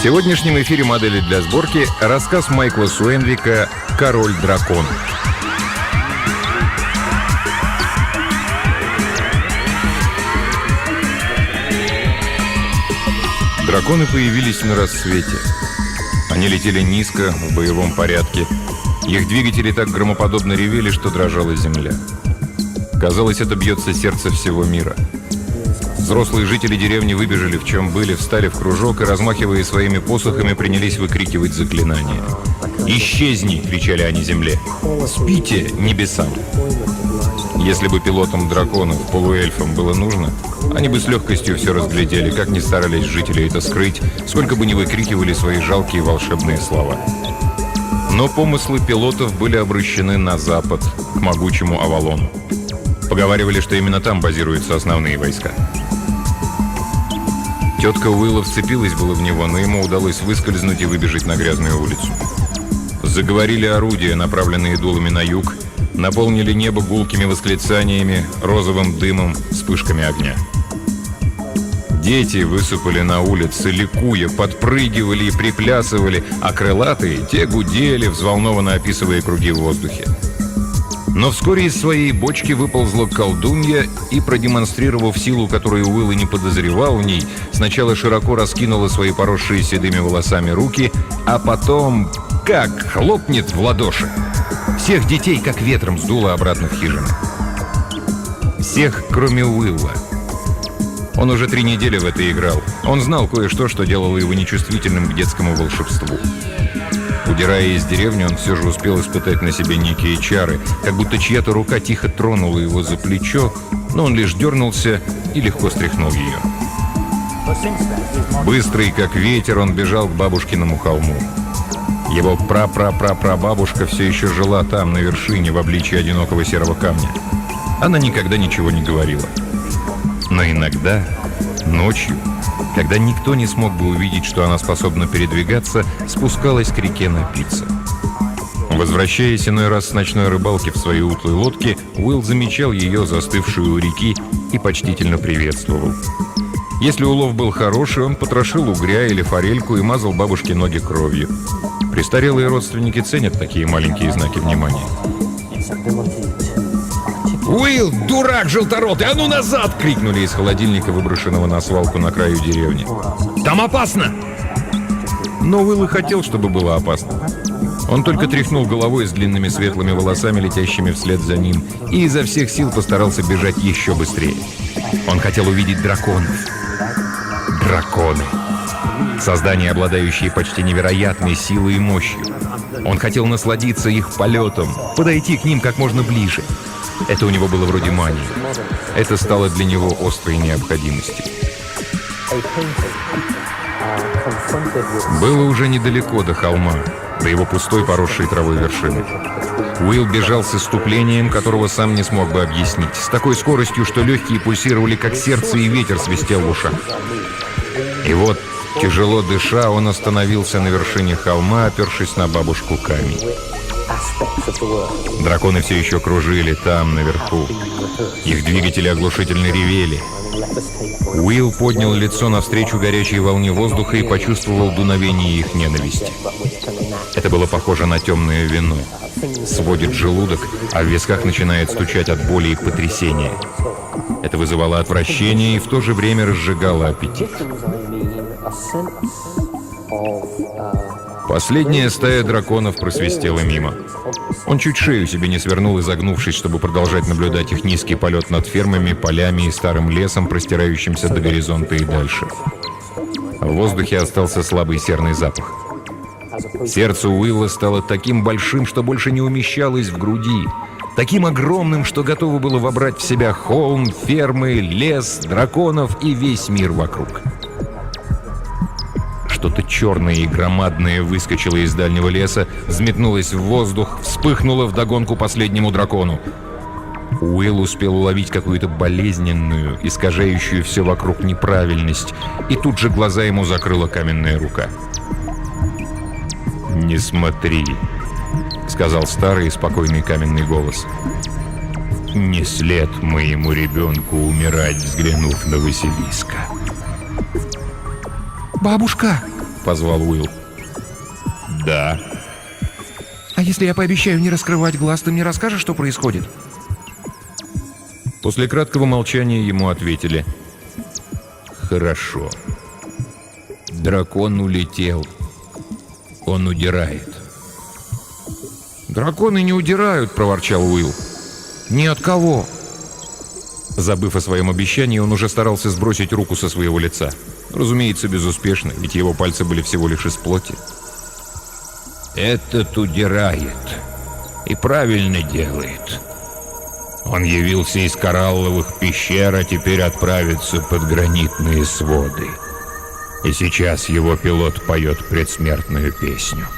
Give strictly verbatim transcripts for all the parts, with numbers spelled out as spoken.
сегодняшнем эфире «Модели для сборки» рассказ Майкла Суэнвика «Король-дракон». Драконы появились на рассвете. Они летели низко, в боевом порядке. Их двигатели так громоподобно ревели, что дрожала земля. Казалось, это бьется сердце всего мира. Взрослые жители деревни выбежали, в чем были, встали в кружок и, размахивая своими посохами, принялись выкрикивать заклинания. «Исчезни!» — кричали они земле. «Спите, небесам!» Если бы пилотам драконов, полуэльфам было нужно, они бы с легкостью все разглядели, как ни старались жители это скрыть, сколько бы ни выкрикивали свои жалкие волшебные слова. Но помыслы пилотов были обращены на запад, к могучему Авалону. Поговаривали, что именно там базируются основные войска. Тетка Уилла вцепилась было в него, но ему удалось выскользнуть и выбежать на грязную улицу. Заговорили орудия, направленные дулами на юг, наполнили небо гулкими восклицаниями, розовым дымом, вспышками огня. Дети высыпали на улицы, ликуя, подпрыгивали и приплясывали, а крылатые, те гудели, взволнованно описывая круги в воздухе. Но вскоре из своей бочки выползла колдунья и, продемонстрировав силу, которую Уилл и не подозревал в ней, сначала широко раскинула свои поросшие седыми волосами руки, а потом как хлопнет в ладоши. Всех детей как ветром сдуло обратно в хижину. Всех, кроме Уилла. Он уже три недели в это играл. Он знал кое-что, что делало его нечувствительным к детскому волшебству. Удирая из деревни, он все же успел испытать на себе некие чары, как будто чья-то рука тихо тронула его за плечо, но он лишь дернулся и легко стряхнул ее. Быстрый, как ветер, он бежал к бабушкиному холму. Его пра-пра-пра-прабабушка все еще жила там, на вершине, в обличии одинокого серого камня. Она никогда ничего не говорила. Но иногда, ночью, когда никто не смог бы увидеть, что она способна передвигаться, спускалась к реке напиться. Возвращаясь иной раз с ночной рыбалки в своей утлой лодке, Уилл замечал ее, застывшую у реки, и почтительно приветствовал. Если улов был хороший, он потрошил угря или форельку и мазал бабушке ноги кровью. Престарелые родственники ценят такие маленькие знаки внимания. «Уилл, дурак желторотый, а ну назад!» — крикнули из холодильника, выброшенного на свалку на краю деревни. «Там опасно!» Но Уилл и хотел, чтобы было опасно. Он только тряхнул головой с длинными светлыми волосами, летящими вслед за ним, и изо всех сил постарался бежать еще быстрее. Он хотел увидеть драконов. Драконы. Создания, обладающие почти невероятной силой и мощью. Он хотел насладиться их полетом, подойти к ним как можно ближе. Это у него было вроде мании. Это стало для него острой необходимостью. Было уже недалеко до холма, до его пустой, поросшей травой вершины. Уилл бежал с исступлением, которого сам не смог бы объяснить, с такой скоростью, что легкие пульсировали, как сердце, и ветер свистел в ушах. И вот, тяжело дыша, он остановился на вершине холма, опершись на бабушку камень. Драконы все еще кружили там, наверху. Их двигатели оглушительно ревели. Уилл поднял лицо навстречу горячей волне воздуха и почувствовал дуновение их ненависти. Это было похоже на темное вино. Сводит желудок, а в висках начинает стучать от боли и потрясения. Это вызывало отвращение и в то же время разжигало аппетит. Последняя стая драконов просвистела мимо. Он чуть шею себе не свернул, изогнувшись, чтобы продолжать наблюдать их низкий полет над фермами, полями и старым лесом, простирающимся до горизонта и дальше. В воздухе остался слабый серный запах. Сердце Уилла стало таким большим, что больше не умещалось в груди. Таким огромным, что готово было вобрать в себя холм, фермы, лес, драконов и весь мир вокруг. Что-то черное и громадное выскочило из дальнего леса, взметнулось в воздух, вспыхнуло вдогонку последнему дракону. Уилл успел уловить какую-то болезненную, искажающую все вокруг неправильность, и тут же глаза ему закрыла каменная рука. «Не смотри», — сказал старый и спокойный каменный голос. «Не след моему ребенку умирать, взглянув на Василиска». «Бабушка!» — позвал Уилл. «Да». «А если я пообещаю не раскрывать глаз, ты мне расскажешь, что происходит?» После краткого молчания ему ответили: «Хорошо. Дракон улетел. Он удирает». «Драконы не удирают», — проворчал Уилл. «Ни от кого». Забыв о своем обещании, он уже старался сбросить руку со своего лица. Разумеется, безуспешно, ведь его пальцы были всего лишь из плоти. «Этот удирает. И правильно делает. Он явился из коралловых пещер, а теперь отправится под гранитные своды. И сейчас его пилот поет предсмертную песню».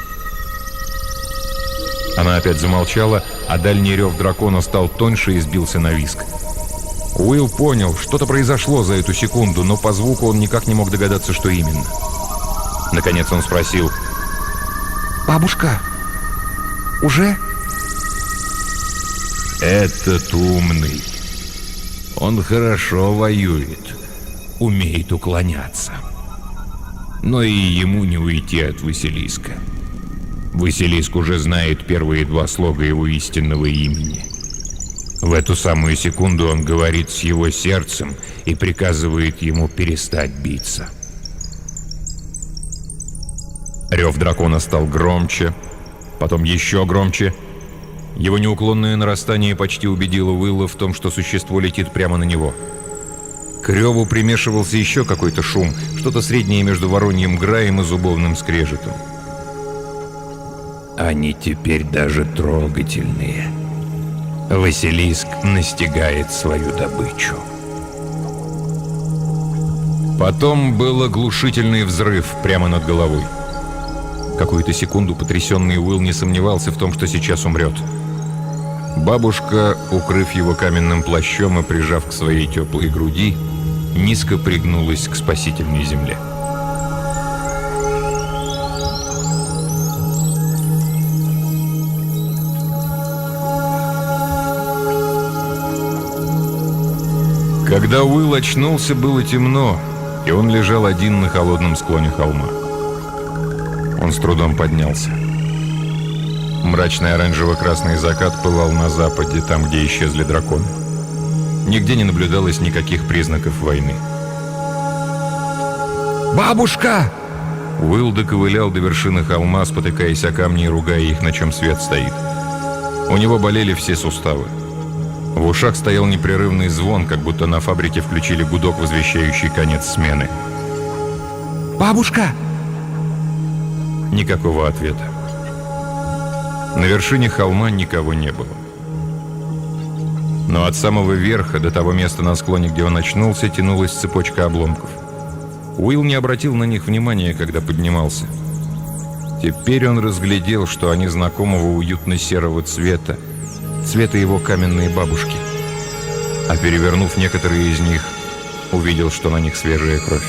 Она опять замолчала, а дальний рев дракона стал тоньше и сбился на визг. Уилл понял, что-то произошло за эту секунду, но по звуку он никак не мог догадаться, что именно. Наконец он спросил: «Бабушка, уже?» «Этот умный. Он хорошо воюет, умеет уклоняться. Но и ему не уйти от Василиска. Василиск уже знает первые два слога его истинного имени. В эту самую секунду он говорит с его сердцем и приказывает ему перестать биться». Рев дракона стал громче, потом еще громче. Его неуклонное нарастание почти убедило Уилла в том, что существо летит прямо на него. К реву примешивался еще какой-то шум, что-то среднее между вороньим граем и зубовным скрежетом. «Они теперь даже трогательные. Василиск настигает свою добычу». Потом был оглушительный взрыв прямо над головой. Какую-то секунду потрясенный Уилл не сомневался в том, что сейчас умрет. Бабушка, укрыв его каменным плащом и прижав к своей теплой груди, низко пригнулась к спасительной земле. Когда Уилл очнулся, было темно, и он лежал один на холодном склоне холма. Он с трудом поднялся. Мрачный оранжево-красный закат пылал на западе, там, где исчезли драконы. Нигде не наблюдалось никаких признаков войны. «Бабушка!» Уилл доковылял до вершины холма, спотыкаясь о камни и ругая их, на чем свет стоит. У него болели все суставы. В ушах стоял непрерывный звон, как будто на фабрике включили гудок, возвещающий конец смены. «Бабушка!» Никакого ответа. На вершине холма никого не было. Но от самого верха до того места на склоне, где он очнулся, тянулась цепочка обломков. Уилл не обратил на них внимания, когда поднимался. Теперь он разглядел, что они знакомого уютно-серого цвета, цвета его каменной бабушки. А перевернув некоторые из них, увидел, что на них свежая кровь.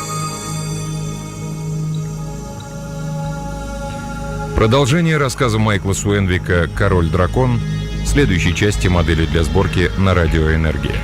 Продолжение рассказа Майкла Суэнвика «Король-дракон» в следующей части модели для сборки на радио «Энергия».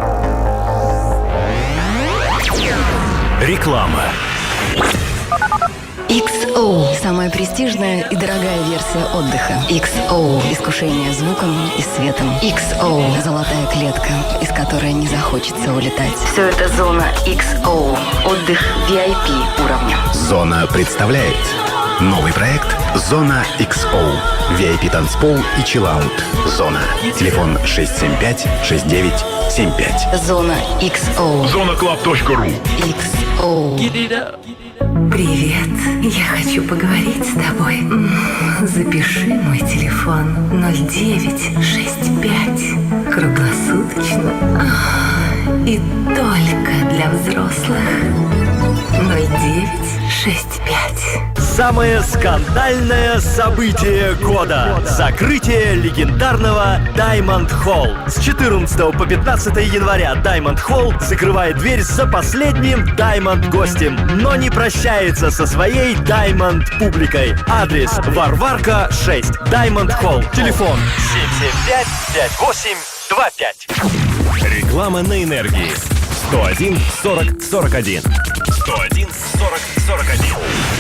Реклама. икс о – самая престижная и дорогая версия отдыха. икс о – искушение звуком и светом. икс о – золотая клетка, из которой не захочется улетать. Все это зона икс о. Отдых ви ай пи уровня. Зона представляет новый проект «Зона икс о». ви ай пи танцпол и чиллаут. Зона. Телефон шесть семь пять шесть девять семь пять. Зона икс о. зона клаб точка ру. икс о. Привет, я хочу поговорить с тобой. Запиши мой телефон ноль девять шесть пять. Круглосуточно. И только для взрослых. ноль девять шесть пять. Самое скандальное событие года. Закрытие легендарного Diamond Hall. С четырнадцатого по пятнадцатое января Diamond Hall закрывает дверь за последним Diamond гостем, но не прощается со своей Diamond публикой. Адрес: Варварка шесть, Diamond Hall. Телефон семь семь пять пять восемь два пять. Реклама на энергии. сто один сорок сорок один. сто один сорок сорок один.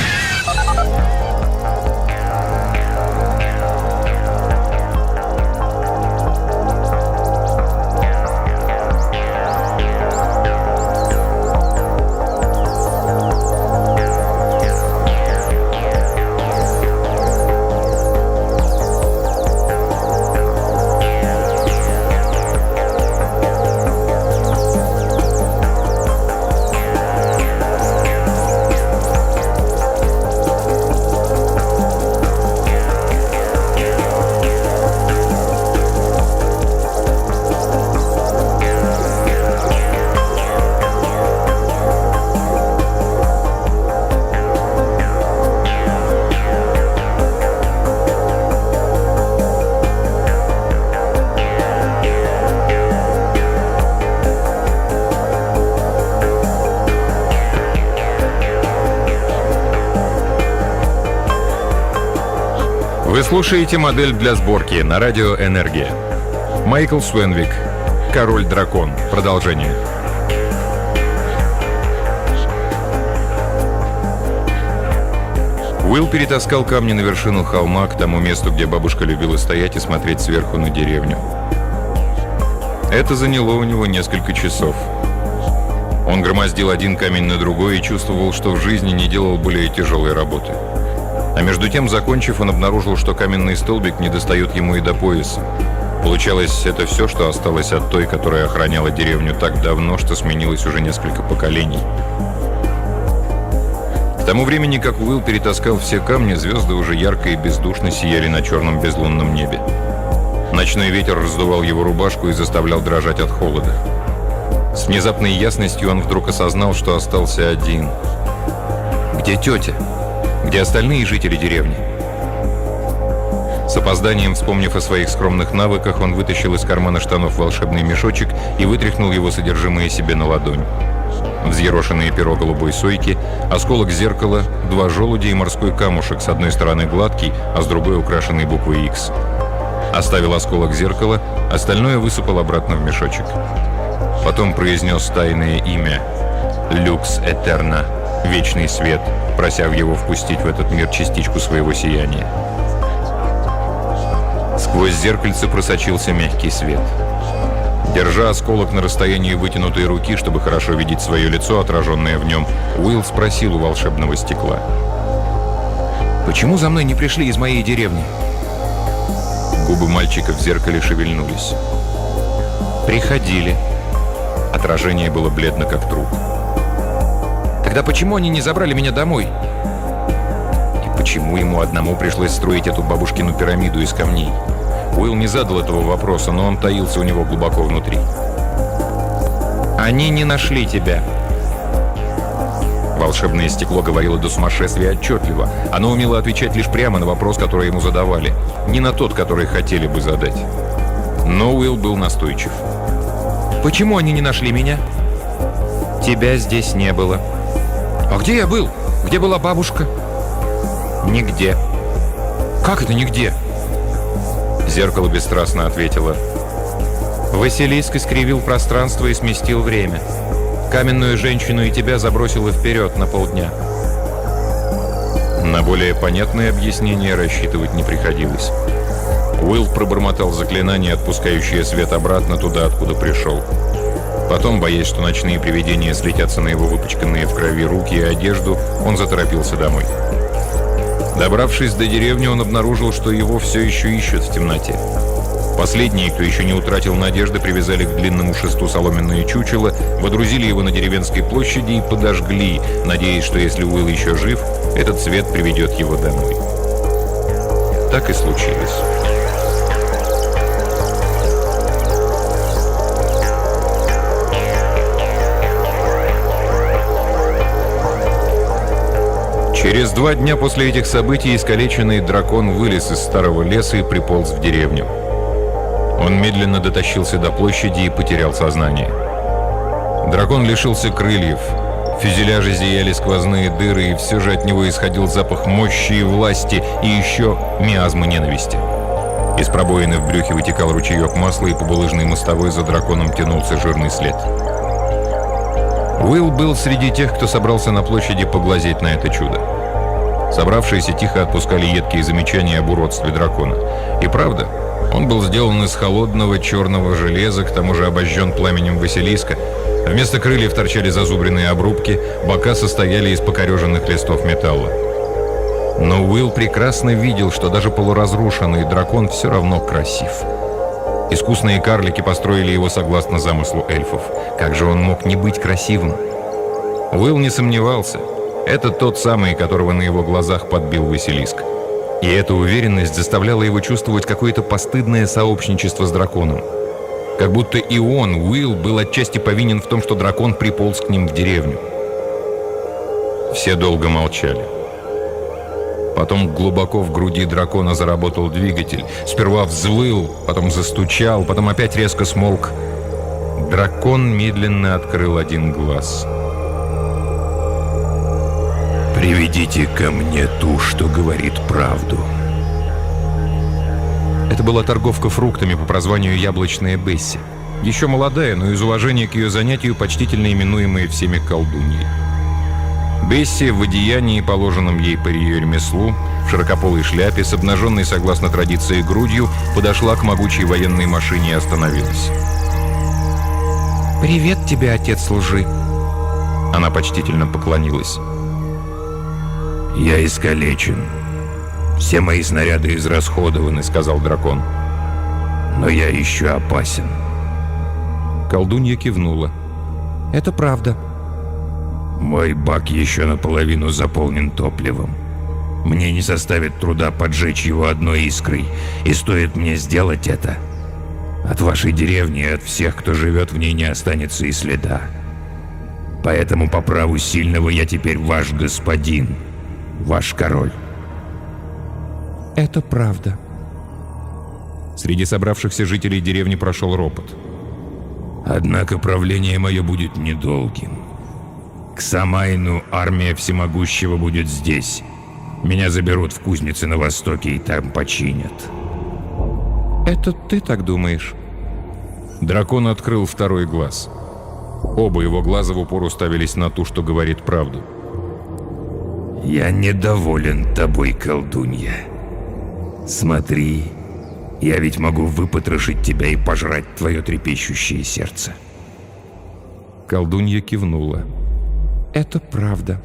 Вы слушаете модель для сборки на радио «Энергия». Майкл Свенвик, «Король-дракон». Продолжение. Уилл перетаскал камни на вершину холма к тому месту, где бабушка любила стоять и смотреть сверху на деревню. Это заняло у него несколько часов. Он громоздил один камень на другой и чувствовал, что в жизни не делал более тяжелой работы. А между тем, закончив, он обнаружил, что каменный столбик не достает ему и до пояса. Получалось, это все, что осталось от той, которая охраняла деревню так давно, что сменилось уже несколько поколений. К тому времени, как Уилл перетаскал все камни, звезды уже ярко и бездушно сияли на черном безлунном небе. Ночной ветер раздувал его рубашку и заставлял дрожать от холода. С внезапной ясностью он вдруг осознал, что остался один. Где тетя? Где остальные жители деревни? С опозданием, вспомнив о своих скромных навыках, он вытащил из кармана штанов волшебный мешочек и вытряхнул его содержимое себе на ладонь. Взъерошенное перо голубой сойки, осколок зеркала, два желудя и морской камушек, с одной стороны гладкий, а с другой украшенный буквой X. Оставил осколок зеркала, остальное высыпал обратно в мешочек. Потом произнес тайное имя «Люкс Этерна», «Вечный свет», прося его впустить в этот мир частичку своего сияния. Сквозь зеркальце просочился мягкий свет. Держа осколок на расстоянии вытянутой руки, чтобы хорошо видеть свое лицо, отраженное в нем, Уилл спросил у волшебного стекла: «Почему за мной не пришли из моей деревни?» Губы мальчика в зеркале шевельнулись. «Приходили». Отражение было бледно, как труп. «Тогда почему они не забрали меня домой?» И почему ему одному пришлось строить эту бабушкину пирамиду из камней? Уилл не задал этого вопроса, но он таился у него глубоко внутри. «Они не нашли тебя». Волшебное стекло говорило до сумасшествия отчетливо. Оно умело отвечать лишь прямо на вопрос, который ему задавали, не на тот, который хотели бы задать. Но Уилл был настойчив. «Почему они не нашли меня?» «Тебя здесь не было». «А где я был? Где была бабушка?» «Нигде». «Как это нигде?» Зеркало бесстрастно ответило: «Василиск искривил пространство и сместил время. Каменную женщину и тебя забросило вперед на полдня». На более понятное объяснение рассчитывать не приходилось. Уилл пробормотал заклинание, отпускающее свет обратно туда, откуда пришел. Потом, боясь, что ночные привидения слетятся на его выпачканные в крови руки и одежду, он заторопился домой. Добравшись до деревни, он обнаружил, что его все еще ищут в темноте. Последние, кто еще не утратил надежды, привязали к длинному шесту соломенное чучело, водрузили его на деревенской площади и подожгли, надеясь, что если Уилл еще жив, этот свет приведет его домой. Так и случилось. Через два дня после этих событий искалеченный дракон вылез из старого леса и приполз в деревню. Он медленно дотащился до площади и потерял сознание. Дракон лишился крыльев. В фюзеляже зияли сквозные дыры, и все же от него исходил запах мощи и власти, и еще миазмы ненависти. Из пробоины в брюхе вытекал ручеек масла, и по булыжной мостовой за драконом тянулся жирный след. Уилл был среди тех, кто собрался на площади поглазеть на это чудо. Собравшиеся тихо отпускали едкие замечания об уродстве дракона. И правда, он был сделан из холодного черного железа, к тому же обожжен пламенем Василиска. Вместо крыльев торчали зазубренные обрубки, бока состояли из покореженных листов металла. Но Уилл прекрасно видел, что даже полуразрушенный дракон все равно красив. Искусные карлики построили его согласно замыслу эльфов. Как же он мог не быть красивым? Уилл не сомневался. Это тот самый, которого на его глазах подбил Василиск. И эта уверенность заставляла его чувствовать какое-то постыдное сообщничество с драконом. Как будто и он, Уилл, был отчасти повинен в том, что дракон приполз к ним в деревню. Все долго молчали. Потом глубоко в груди дракона заработал двигатель. Сперва взвыл, потом застучал, потом опять резко смолк. Дракон медленно открыл один глаз. «Приведите ко мне ту, что говорит правду». Это была торговка фруктами по прозванию Яблочная Бесси. Еще молодая, но из уважения к ее занятию почтительно именуемая всеми колдуньей. Бесси в одеянии, положенном ей по ее ремеслу, в широкополой шляпе, с обнаженной согласно традиции грудью, подошла к могучей военной машине и остановилась. «Привет тебе, отец лжи!» Она почтительно поклонилась. «Я искалечен. Все мои снаряды израсходованы», — сказал дракон. «Но я еще опасен». Колдунья кивнула. «Это правда». «Мой бак еще наполовину заполнен топливом. Мне не составит труда поджечь его одной искрой, и стоит мне сделать это, от вашей деревни и от всех, кто живет в ней, не останется и следа. Поэтому по праву сильного я теперь ваш господин, ваш король». «Это правда». Среди собравшихся жителей деревни прошел ропот. «Однако правление мое будет недолгим. К Самайну армия всемогущего будет здесь. Меня заберут в кузницы на востоке и там починят». «Это ты так думаешь?» Дракон открыл второй глаз. Оба его глаза в упор уставились на ту, что говорит правду. «Я недоволен тобой, колдунья. Смотри, я ведь могу выпотрошить тебя и пожрать твое трепещущее сердце». Колдунья кивнула. «Это правда».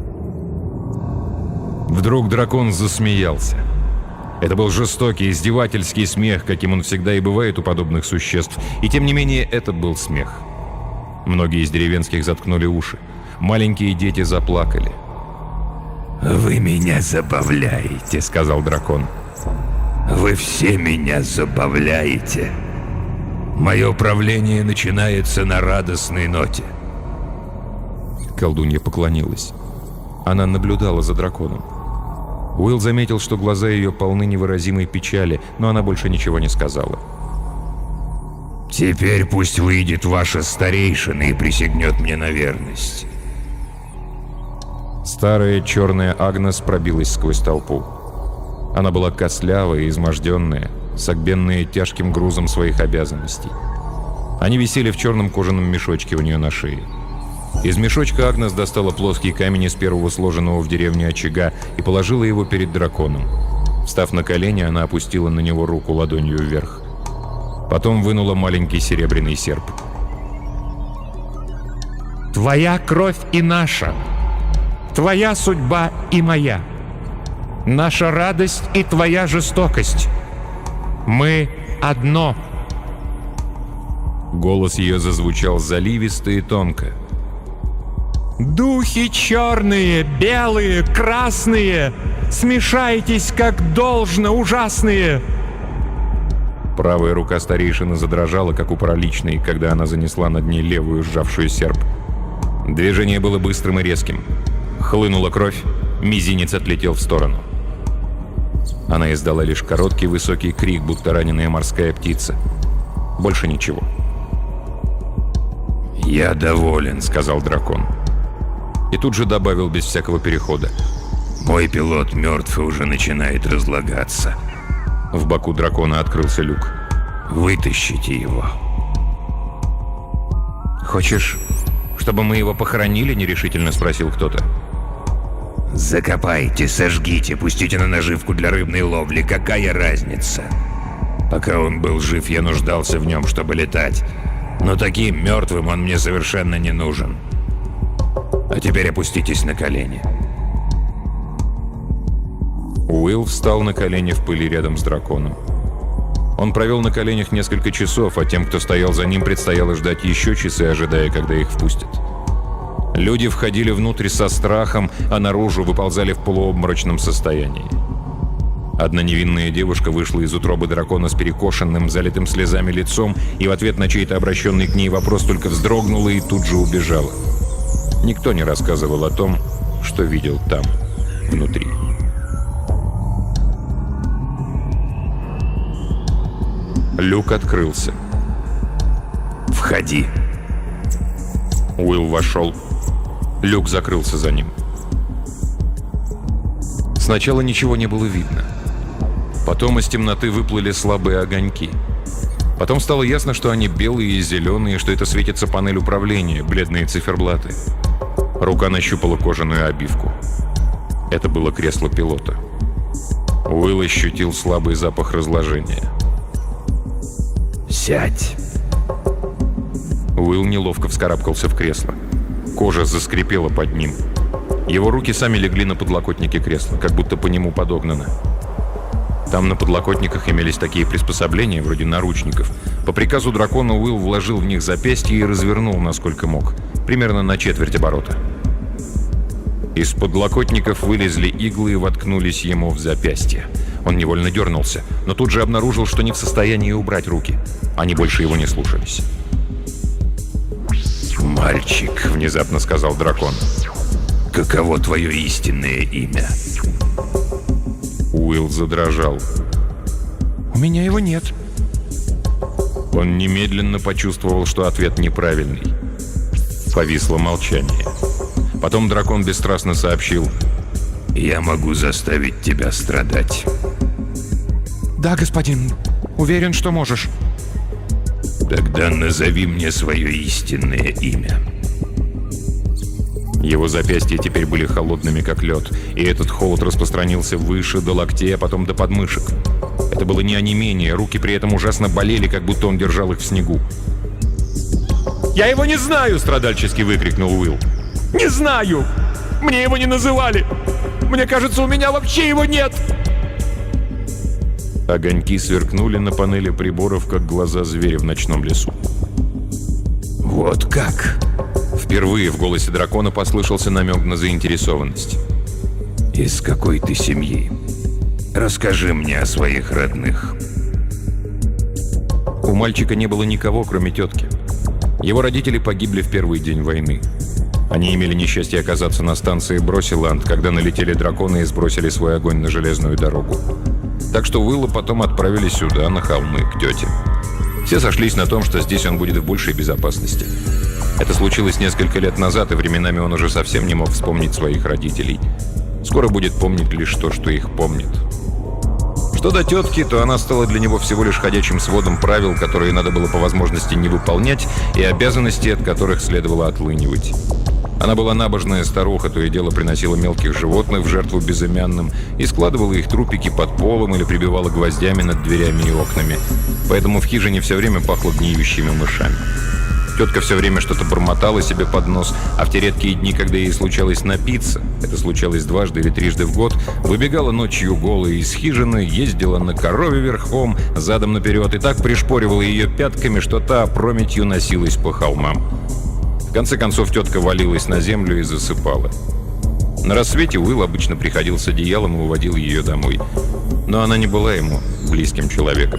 Вдруг дракон засмеялся. Это был жестокий, издевательский смех, каким он всегда и бывает у подобных существ. И тем не менее, это был смех. Многие из деревенских заткнули уши. Маленькие дети заплакали. «Вы меня забавляете», — сказал дракон. «Вы все меня забавляете. Мое правление начинается на радостной ноте». Колдунья поклонилась. Она наблюдала за драконом. Уилл заметил, что глаза ее полны невыразимой печали, но она больше ничего не сказала. «Теперь пусть выйдет ваша старейшина и присягнет мне на верность». Старая черная Агнес пробилась сквозь толпу. Она была костлявая и изможденная, согбенная тяжким грузом своих обязанностей. Они висели в черном кожаном мешочке у нее на шее. Из мешочка Агнес достала плоский камень из первого сложенного в деревне очага и положила его перед драконом. Встав на колени, она опустила на него руку ладонью вверх. Потом вынула маленький серебряный серп. Твоя кровь и наша. Твоя судьба и моя. Наша радость и твоя жестокость. Мы одно. Голос ее зазвучал заливисто и тонко. Духи черные, белые, красные, смешайтесь, как должно, ужасные. Правая рука старейшины задрожала, как у параличной, когда она занесла над ней левую, сжавшую серп. Движение было быстрым и резким. Хлынула кровь, мизинец отлетел в сторону. Она издала лишь короткий высокий крик, будто раненая морская птица. Больше ничего. «Я доволен», — сказал дракон. И тут же добавил без всякого перехода. «Мой пилот мертв и уже начинает разлагаться. В боку дракона открылся люк. Вытащите его». «Хочешь, чтобы мы его похоронили?» — нерешительно спросил кто-то. «Закопайте, сожгите, пустите на наживку для рыбной ловли. Какая разница? Пока он был жив, я нуждался в нем, чтобы летать. Но таким мертвым он мне совершенно не нужен. А теперь опуститесь на колени». Уилл встал на колени в пыли рядом с драконом. Он провел на коленях несколько часов, а тем, кто стоял за ним, предстояло ждать еще часы, ожидая, когда их впустят. Люди входили внутрь со страхом, а наружу выползали в полуобморочном состоянии. Одна невинная девушка вышла из утробы дракона с перекошенным, залитым слезами лицом, и в ответ на чей-то обращенный к ней вопрос только вздрогнула и тут же убежала. Никто не рассказывал о том, что видел там, внутри. Люк открылся. «Входи». Уилл вошел. Люк закрылся за ним. Сначала ничего не было видно. Потом из темноты выплыли слабые огоньки. Потом стало ясно, что они белые и зеленые, что это светится панель управления, бледные циферблаты. Рука нащупала кожаную обивку. Это было кресло пилота. Уилл ощутил слабый запах разложения. «Сядь». Уилл неловко вскарабкался в кресло. Кожа заскрипела под ним. Его руки сами легли на подлокотники кресла, как будто по нему подогнано. Там на подлокотниках имелись такие приспособления, вроде наручников. По приказу дракона Уилл вложил в них запястье и развернул, насколько мог. Примерно на четверть оборота. Из подлокотников вылезли иглы и воткнулись ему в запястье. Он невольно дернулся, но тут же обнаружил, что не в состоянии убрать руки. Они больше его не слушались. «Мальчик», — внезапно сказал дракон, — «каково твое истинное имя?» Уилл задрожал. «У меня его нет». Он немедленно почувствовал, что ответ неправильный. Повисло молчание. Потом дракон бесстрастно сообщил: «Я могу заставить тебя страдать». «Да, господин. Уверен, что можешь». «Тогда назови мне свое истинное имя». Его запястья теперь были холодными, как лед, и этот холод распространился выше, до локтей, а потом до подмышек. Это было не онемение, руки при этом ужасно болели, как будто он держал их в снегу. «Я его не знаю!» — страдальчески выкрикнул Уилл. «Не знаю! Мне его не называли! Мне кажется, у меня вообще его нет!» Огоньки сверкнули на панели приборов, как глаза зверя в ночном лесу. «Вот как?» Впервые в голосе дракона послышался намек на заинтересованность. «Из какой ты семьи? Расскажи мне о своих родных». У мальчика не было никого, кроме тетки. Его родители погибли в первый день войны. Они имели несчастье оказаться на станции Бросиланд, когда налетели драконы и сбросили свой огонь на железную дорогу. Так что Уилла потом отправили сюда, на холмы, к тете. Все сошлись на том, что здесь он будет в большей безопасности. Это случилось несколько лет назад, и временами он уже совсем не мог вспомнить своих родителей. Скоро будет помнить лишь то, что их помнит. Что до тетки, то она стала для него всего лишь ходячим сводом правил, которые надо было по возможности не выполнять, и обязанностей, от которых следовало отлынивать. Она была набожная старуха, то и дело приносила мелких животных в жертву безымянным и складывала их трупики под полом или прибивала гвоздями над дверями и окнами. Поэтому в хижине все время пахло гниющими мышами. Тетка все время что-то бормотала себе под нос, а в те редкие дни, когда ей случалось напиться, это случалось дважды или трижды в год, выбегала ночью голая из хижины, ездила на корове верхом, задом наперед, и так пришпоривала ее пятками, что та опрометью носилась по холмам. В конце концов, тетка валилась на землю и засыпала. На рассвете Уилл обычно приходил с одеялом и уводил ее домой. Но она не была ему близким человеком.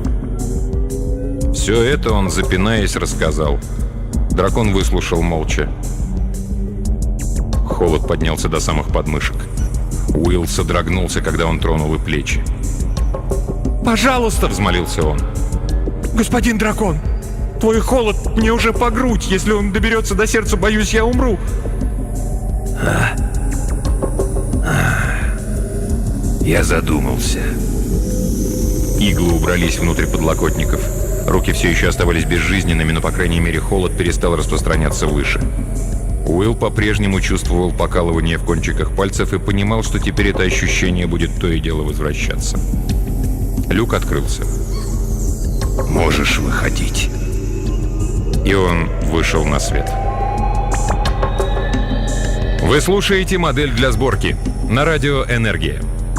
Все это он, запинаясь, рассказал. Дракон выслушал молча. Холод поднялся до самых подмышек. Уилл содрогнулся, когда он тронул и плечи. «Пожалуйста!» — взмолился он. «Господин дракон, твой холод мне уже по грудь. Если он доберется до сердца, боюсь, я умру». А? А. Я задумался. Иглы убрались внутрь подлокотников. Руки все еще оставались безжизненными, но, по крайней мере, холод перестал распространяться выше. Уилл по-прежнему чувствовал покалывание в кончиках пальцев и понимал, что теперь это ощущение будет то и дело возвращаться. Люк открылся. «Можешь выходить». И он вышел на свет. Вы слушаете «Модель для сборки» на радио «Энергия».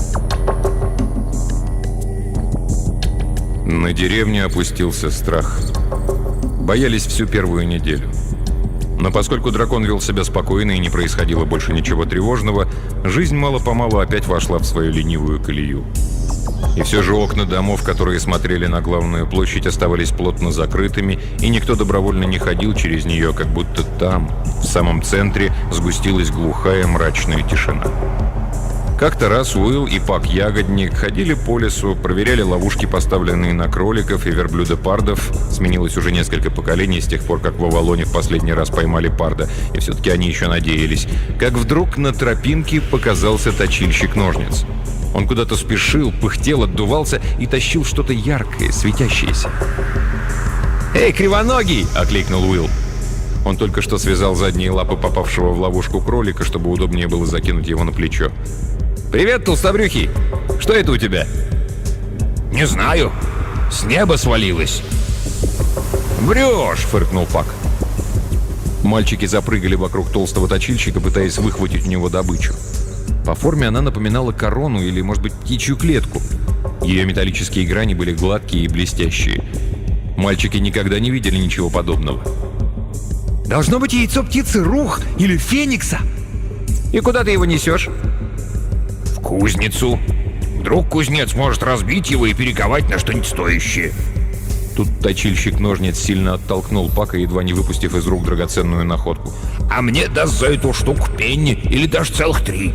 На деревню опустился страх. Боялись всю первую неделю. Но поскольку дракон вел себя спокойно и не происходило больше ничего тревожного, жизнь мало-помалу опять вошла в свою ленивую колею. И все же окна домов, которые смотрели на главную площадь, оставались плотно закрытыми, и никто добровольно не ходил через нее, как будто там, в самом центре, сгустилась глухая мрачная тишина. Как-то раз Уилл и Пак-ягодник ходили по лесу, проверяли ловушки, поставленные на кроликов и верблюдопардов. Сменилось уже несколько поколений с тех пор, как в Авалоне в последний раз поймали парда, и все-таки они еще надеялись. Как вдруг на тропинке показался точильщик ножниц. Он куда-то спешил, пыхтел, отдувался и тащил что-то яркое, светящееся. «Эй, кривоногий!» — окликнул Уилл. Он только что связал задние лапы попавшего в ловушку кролика, чтобы удобнее было закинуть его на плечо. «Привет, толстобрюхий! Что это у тебя?» «Не знаю. С неба свалилось». «Врешь!» — фыркнул Пак. Мальчики запрыгали вокруг толстого точильщика, пытаясь выхватить у него добычу. По форме она напоминала корону или, может быть, птичью клетку. Ее металлические грани были гладкие и блестящие. Мальчики никогда не видели ничего подобного. «Должно быть яйцо птицы Рух или Феникса». «И куда ты его несешь?» «В кузницу. Вдруг кузнец может разбить его и перековать на что-нибудь стоящее». Тут точильщик ножниц сильно оттолкнул Пака, едва не выпустив из рук драгоценную находку. «А мне даст за эту штуку пенни или даже целых три».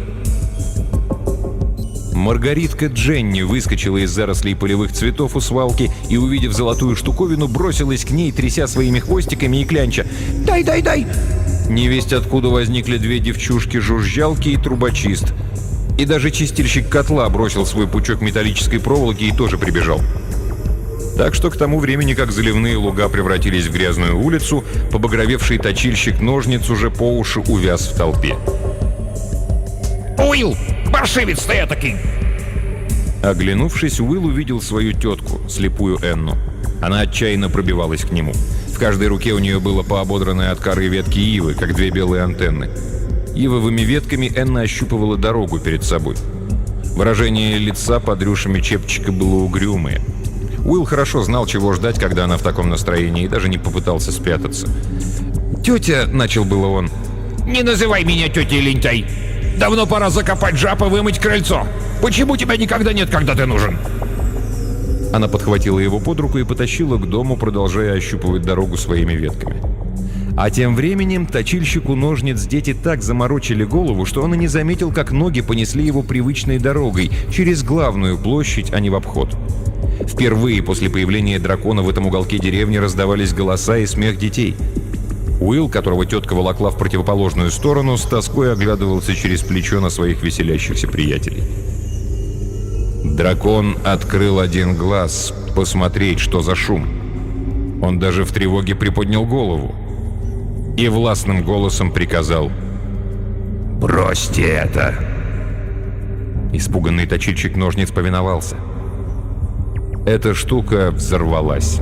Маргаритка Дженни выскочила из зарослей полевых цветов у свалки и, увидев золотую штуковину, бросилась к ней, тряся своими хвостиками и клянча. «Дай, дай, дай!» Невесть откуда возникли две девчушки-жужжалки и трубочист. И даже чистильщик котла бросил свой пучок металлической проволоки и тоже прибежал. Так что к тому времени, как заливные луга превратились в грязную улицу, побагровевший точильщик ножниц уже по уши увяз в толпе. «Уилл, паршивец ты этакий!» Оглянувшись, Уилл увидел свою тетку, слепую Энну. Она отчаянно пробивалась к нему. В каждой руке у нее было по ободранной от коры ветки ивы, как две белые антенны. Ивовыми ветками Энна ощупывала дорогу перед собой. Выражение лица под рюшами чепчика было угрюмое. Уилл хорошо знал, чего ждать, когда она в таком настроении, и даже не попытался спрятаться. «Тетя», — начал было он. «Не называй меня тетей лентяй! Давно пора закопать жаб и вымыть крыльцо! Почему тебя никогда нет, когда ты нужен?» Она подхватила его под руку и потащила к дому, продолжая ощупывать дорогу своими ветками. А тем временем точильщику ножниц дети так заморочили голову, что он и не заметил, как ноги понесли его привычной дорогой, через главную площадь, а не в обход. Впервые после появления дракона в этом уголке деревни раздавались голоса и смех детей. Уилл, которого тетка волокла в противоположную сторону, с тоской оглядывался через плечо на своих веселящихся приятелей. Дракон открыл один глаз, посмотреть, что за шум. Он даже в тревоге приподнял голову. и властным голосом приказал: «Бросьте это!» Испуганный точильщик ножниц повиновался. Эта штука взорвалась.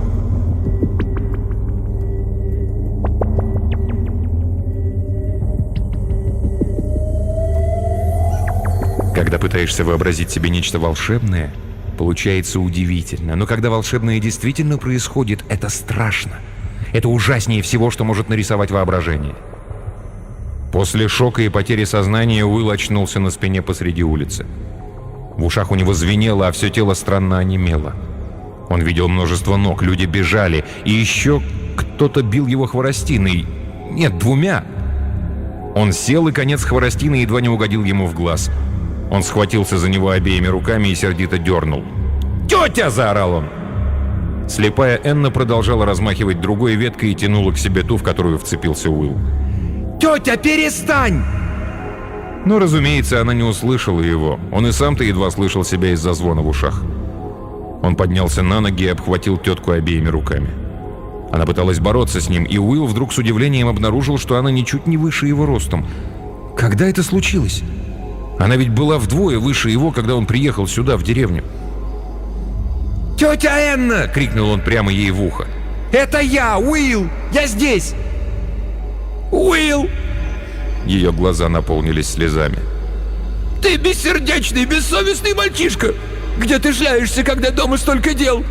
Когда пытаешься вообразить себе нечто волшебное, получается удивительно. Но когда волшебное действительно происходит, это страшно. Это ужаснее всего, что может нарисовать воображение. После шока и потери сознания Уилл очнулся на спине посреди улицы. В ушах у него звенело, а все тело странно онемело. Он видел множество ног, люди бежали, и еще кто-то бил его хворостиной. Нет, двумя. Он сел, и конец хворостины едва не угодил ему в глаз. Он схватился за него обеими руками и сердито дернул. «Тетя!» – заорал он. Слепая Энна продолжала размахивать другой веткой и тянула к себе ту, в которую вцепился Уилл. «Тетя, перестань!» Но, разумеется, она не услышала его. Он и сам-то едва слышал себя из-за звона в ушах. Он поднялся на ноги и обхватил тетку обеими руками. Она пыталась бороться с ним, и Уилл вдруг с удивлением обнаружил, что она ничуть не выше его ростом. Когда это случилось? Она ведь была вдвое выше его, когда он приехал сюда, в деревню. «Тетя Энна!» — крикнул он прямо ей в ухо. «Это я, Уилл! Я здесь!» «Уилл!» Ее глаза наполнились слезами. «Ты бессердечный, бессовестный мальчишка! Где ты шляешься, когда дома столько дел?»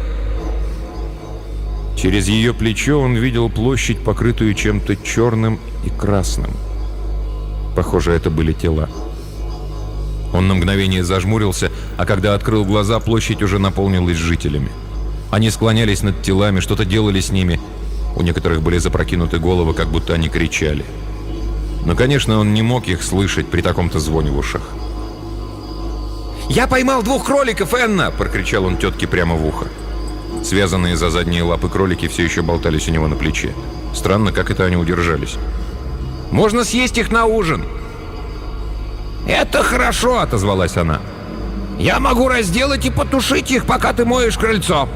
Через ее плечо он видел площадь, покрытую чем-то черным и красным. Похоже, это были тела. Он на мгновение зажмурился, а когда открыл глаза, площадь уже наполнилась жителями. Они склонялись над телами, что-то делали с ними. У некоторых были запрокинуты головы, как будто они кричали. Но, конечно, он не мог их слышать при таком-то звоне в ушах. «Я поймал двух кроликов, Энна!» – прокричал он тетке прямо в ухо. Связанные за задние лапы кролики все еще болтались у него на плече. Странно, как это они удержались. «Можно съесть их на ужин!» «Это хорошо!» – отозвалась она. «Я могу разделать и потушить их, пока ты моешь крыльцо!»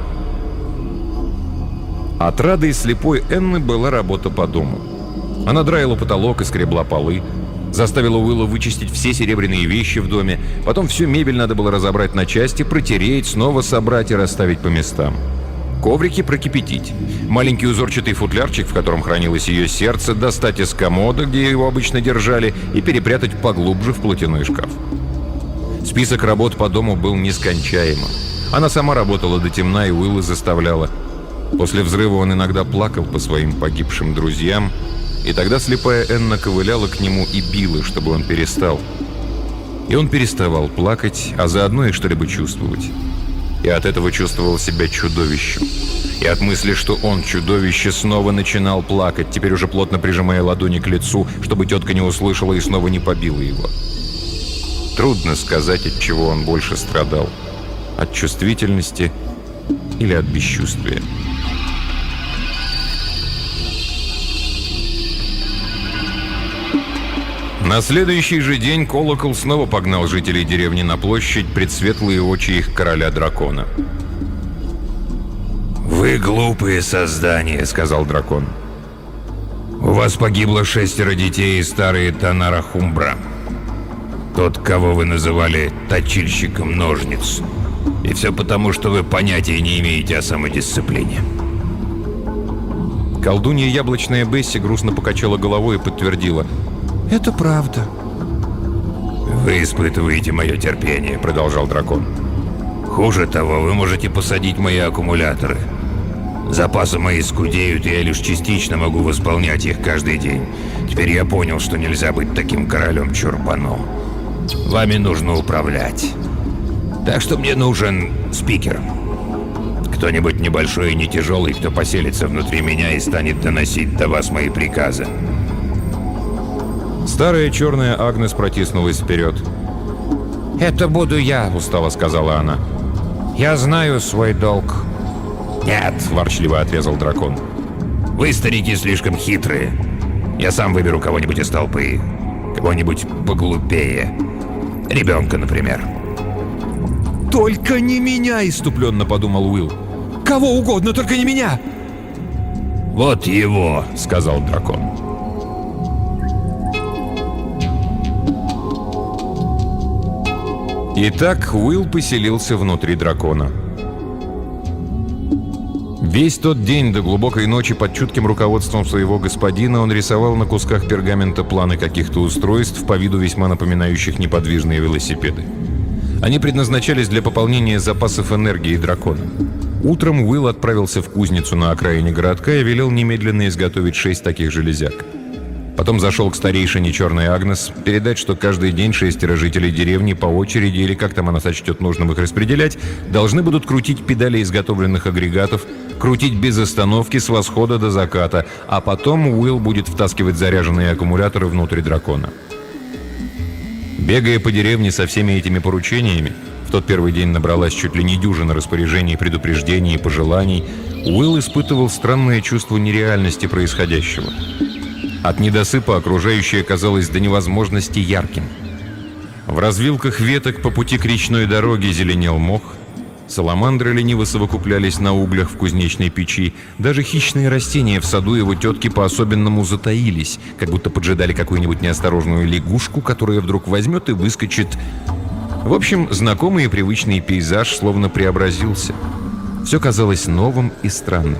Отрадой слепой Энны была работа по дому. Она драила потолок и скребла полы, заставила Уилла вычистить все серебряные вещи в доме, потом всю мебель надо было разобрать на части, протереть, снова собрать и расставить по местам. Коврики прокипятить. Маленький узорчатый футлярчик, в котором хранилось ее сердце, достать из комода, где его обычно держали, и перепрятать поглубже в платяной шкаф. Список работ по дому был нескончаемым. Она сама работала до темна, и Уилла заставляла. После взрыва он иногда плакал по своим погибшим друзьям, и тогда слепая Энна ковыляла к нему и била, чтобы он перестал. И он переставал плакать, а заодно и что-либо чувствовать. И от этого чувствовал себя чудовищем. И от мысли, что он, чудовище, снова начинал плакать, теперь уже плотно прижимая ладони к лицу, чтобы тетка не услышала и снова не побила его. Трудно сказать, от чего он больше страдал. От чувствительности или от бесчувствия. На следующий же день колокол снова погнал жителей деревни на площадь пред светлые очи их короля-дракона. «Вы глупые создания», — сказал дракон. «У вас погибло шестеро детей и старые Танара Хумбра. Тот, кого вы называли точильщиком ножниц. И все потому, что вы понятия не имеете о самодисциплине». Колдунья Яблочная Бесси грустно покачала головой и подтвердила: «Это правда». «Вы испытываете мое терпение», — продолжал дракон. «Хуже того, вы можете посадить мои аккумуляторы. Запасы мои скудеют, и я лишь частично могу восполнять их каждый день. Теперь я понял, что нельзя быть таким королем-чурбаном. Вами нужно управлять. Так что мне нужен спикер. Кто-нибудь небольшой и не тяжелый, кто поселится внутри меня и станет доносить до вас мои приказы». Старая черная Агнес протиснулась вперед. «Это буду я», — устало сказала она. «Я знаю свой долг». «Нет», — ворчливо отрезал дракон. «Вы, старики, слишком хитрые. Я сам выберу кого-нибудь из толпы. Кого-нибудь поглупее. Ребенка, например». «Только не меня!» — иступленно подумал Уилл. «Кого угодно, только не меня!» Вот его», — сказал дракон. Итак, Уилл поселился внутри дракона. Весь тот день до глубокой ночи под чутким руководством своего господина он рисовал на кусках пергамента планы каких-то устройств, по виду весьма напоминающих неподвижные велосипеды. Они предназначались для пополнения запасов энергии дракона. Утром Уилл отправился в кузницу на окраине городка и велел немедленно изготовить шесть таких железяк. Потом зашел к старейшине Черной Агнес передать, что каждый день шестеро жителей деревни по очереди, или как там она сочтет нужным их распределять, должны будут крутить педали изготовленных агрегатов, крутить без остановки с восхода до заката, а потом Уилл будет втаскивать заряженные аккумуляторы внутрь дракона. Бегая по деревне со всеми этими поручениями, в тот первый день набралась чуть ли не дюжина распоряжений, предупреждений и пожеланий, Уилл испытывал странное чувство нереальности происходящего. От недосыпа окружающее казалось до невозможности ярким. В развилках веток по пути к речной дороге зеленел мох, саламандры лениво совокуплялись на углях в кузнечной печи, даже хищные растения в саду его тетки по-особенному затаились, как будто поджидали какую-нибудь неосторожную лягушку, которая вдруг возьмет и выскочит. В общем, знакомый и привычный пейзаж словно преобразился. Все казалось новым и странным.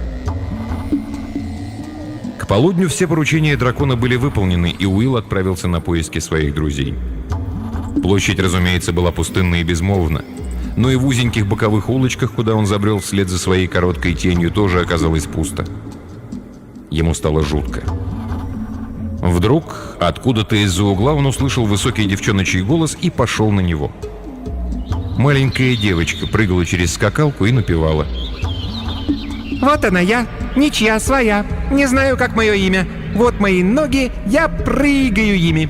К полудню все поручения дракона были выполнены, и Уилл отправился на поиски своих друзей. Площадь, разумеется, была пустынна и безмолвна, но и в узеньких боковых улочках, куда он забрел вслед за своей короткой тенью, тоже оказалось пусто. Ему стало жутко. Вдруг, откуда-то из-за угла он услышал высокий девчоночий голос и пошел на него. Маленькая девочка прыгала через скакалку и напевала. Вот она я, ничья своя, не знаю, как мое имя. Вот мои ноги, я прыгаю ими.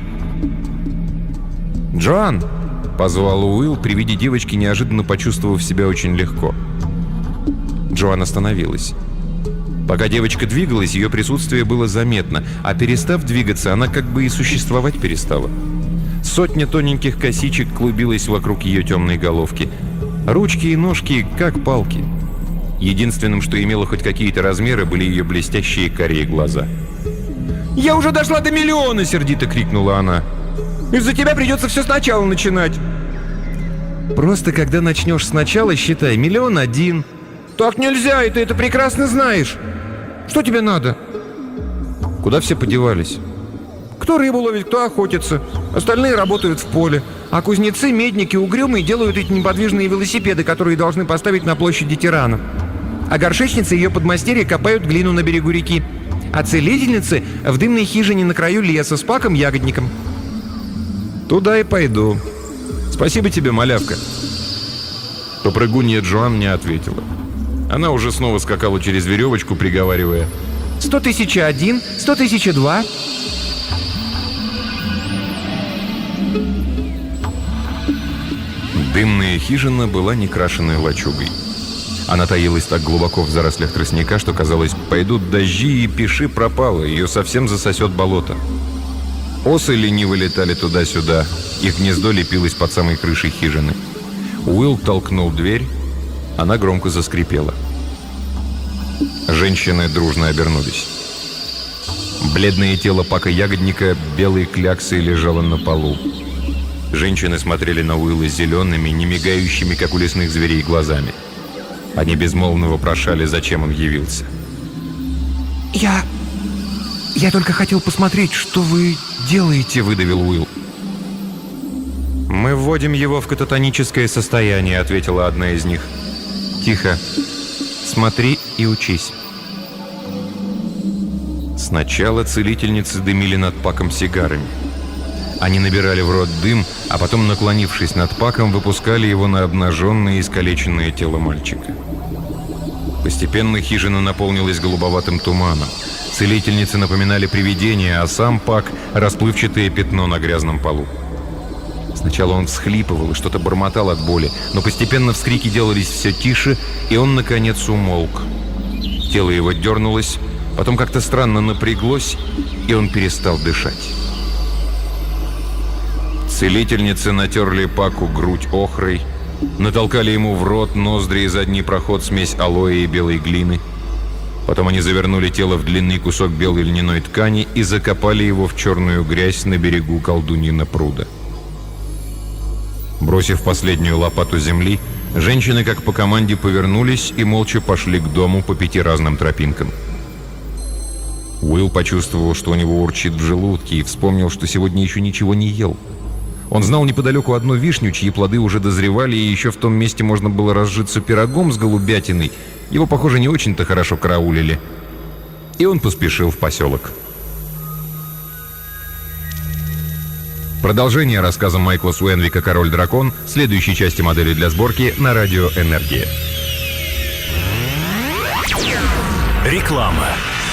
«Джоан!» — позвал Уилл, при виде девочки, неожиданно почувствовав себя очень легко. Джоан остановилась. Пока девочка двигалась, ее присутствие было заметно, а перестав двигаться, она как бы и существовать перестала. Сотня тоненьких косичек клубилась вокруг ее темной головки. Ручки и ножки как палки. Единственным, что имело хоть какие-то размеры, были ее блестящие карие глаза. «Я уже дошла до миллиона!» — сердито крикнула она. «Из-за тебя придется все сначала начинать!» «Просто когда начнешь сначала, считай, миллион один». «Так нельзя, и ты это прекрасно знаешь! Что тебе надо?» «Куда все подевались?» «Кто рыбу ловит, кто охотится. Остальные работают в поле. А кузнецы, медники, угрюмые делают эти неподвижные велосипеды, которые должны поставить на площади тирана. А горшечницы и ее подмастерья копают глину на берегу реки. А целительницы в дымной хижине на краю леса с паком-ягодником». «Туда и пойду. Спасибо тебе, малявка». Попрыгунья Джоан не ответила. Она уже снова скакала через веревочку, приговаривая: «Сто тысяч один, сто тысяч два». Дымная хижина была некрашенной лачугой. Она таилась так глубоко в зарослях тростника, что казалось, пойдут дожди и пиши пропало, ее совсем засосет болото. Осы лениво летали туда-сюда, их гнездо лепилось под самой крышей хижины. Уилл толкнул дверь, она громко заскрипела. Женщины дружно обернулись. Бледное тело пака-ягодника белой кляксой лежало на полу. Женщины смотрели на Уилла зелеными, не мигающими, как у лесных зверей, глазами. Они безмолвно вопрошали, зачем он явился. «Я... я только хотел посмотреть, что вы делаете», — выдавил Уилл. «Мы вводим его в кататоническое состояние», — ответила одна из них. «Тихо. Смотри и учись». Сначала целительницы дымили над Паком сигарами. Они набирали в рот дым, а потом, наклонившись над Паком, выпускали его на обнаженное и искалеченное тело мальчика. Постепенно хижина наполнилась голубоватым туманом. Целительницы напоминали привидения, а сам Пак — расплывчатое пятно на грязном полу. Сначала он всхлипывал и что-то бормотал от боли, но постепенно вскрики делались все тише, и он, наконец, умолк. Тело его дернулось, потом как-то странно напряглось, и он перестал дышать. Целительницы натерли Паку грудь охрой, натолкали ему в рот, ноздри и задний проход смесь алоэ и белой глины. Потом они завернули тело в длинный кусок белой льняной ткани и закопали его в черную грязь на берегу колдуньина пруда. Бросив последнюю лопату земли, женщины, как по команде, повернулись и молча пошли к дому по пяти разным тропинкам. Уилл почувствовал, что у него урчит в желудке, и вспомнил, что сегодня еще ничего не ел. Он знал неподалеку одну вишню, чьи плоды уже дозревали, и еще в том месте можно было разжиться пирогом с голубятиной. Его, похоже, не очень-то хорошо караулили. И он поспешил в поселок. Продолжение рассказа Майкла Суэнвика «Король-дракон» в следующей части модели для сборки на радио «Энергия». Реклама.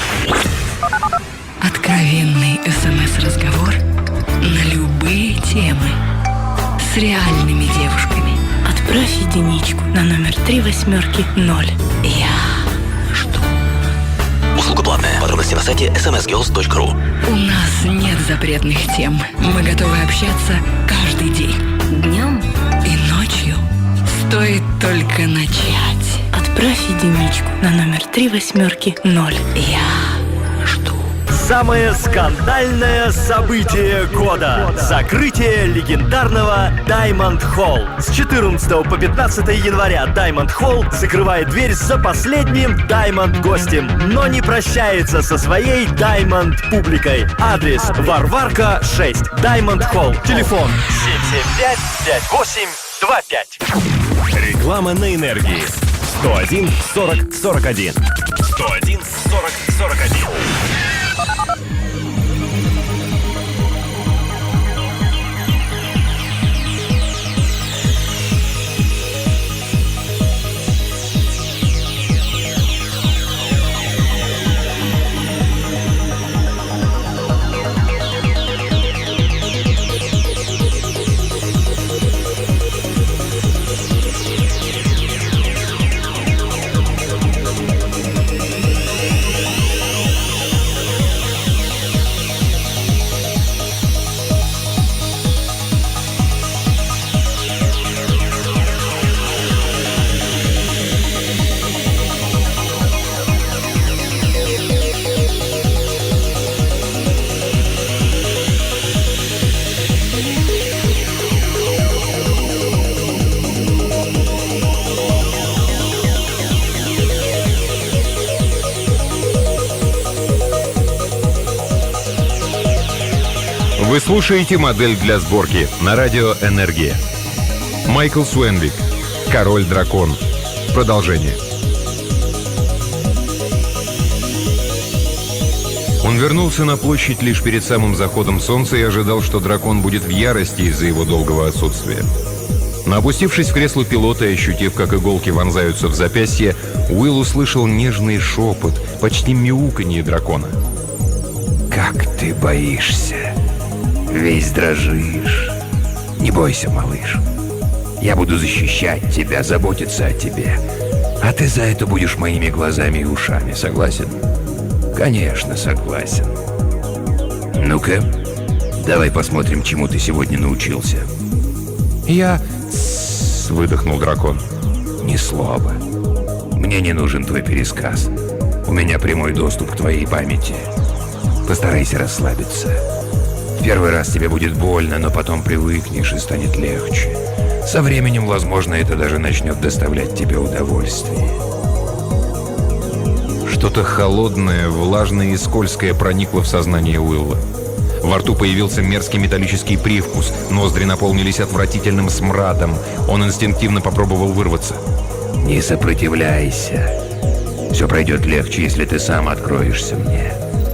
Откровенный СМС-разговор на любые темы с реальными девушками. Отправь единичку на номер три восьмерки ноль. Я жду. Услуга платная. Подробности на сайте эс эм эс герлс точка ру. У нас нет запретных тем. Мы готовы общаться каждый день. Днем и ночью. Стоит только начать. Отправь единичку на номер три восьмерки ноль. Я жду. Самое скандальное событие года. Закрытие легендарного Diamond Hall. С четырнадцатого по пятнадцатое января Diamond Hall закрывает дверь за последним Diamond гостем, но не прощается со своей Diamond публикой. Адрес: Варварка шесть, Diamond Hall. Телефон семь семь пять пять восемь два пять. Реклама на энергии. сто один сорок сорок один. сто один сорок сорок один. Вы слушаете модель для сборки на радио «Энергия». Майкл Суэнвик, «Король-дракон». Продолжение. Он вернулся на площадь лишь перед самым заходом солнца и ожидал, что дракон будет в ярости из-за его долгого отсутствия. Но опустившись в кресло пилота и ощутив, как иголки вонзаются в запястье, Уилл услышал нежный шепот, почти мяуканье дракона. Как ты боишься. Весь дрожишь. Не бойся, малыш. Я буду защищать тебя, заботиться о тебе. А ты за это будешь моими глазами и ушами. Согласен? Конечно, согласен. Ну-ка, давай посмотрим, чему ты сегодня научился. Я... Тссс, выдохнул дракон. Ни слова. Мне не нужен твой пересказ. У меня прямой доступ к твоей памяти. Постарайся расслабиться. В первый раз тебе будет больно, но потом привыкнешь и станет легче. Со временем, возможно, это даже начнет доставлять тебе удовольствие. Что-то холодное, влажное и скользкое проникло в сознание Уилла. Во рту появился мерзкий металлический привкус, ноздри наполнились отвратительным смрадом. Он инстинктивно попробовал вырваться. Не сопротивляйся. Все пройдет легче, если ты сам откроешься мне.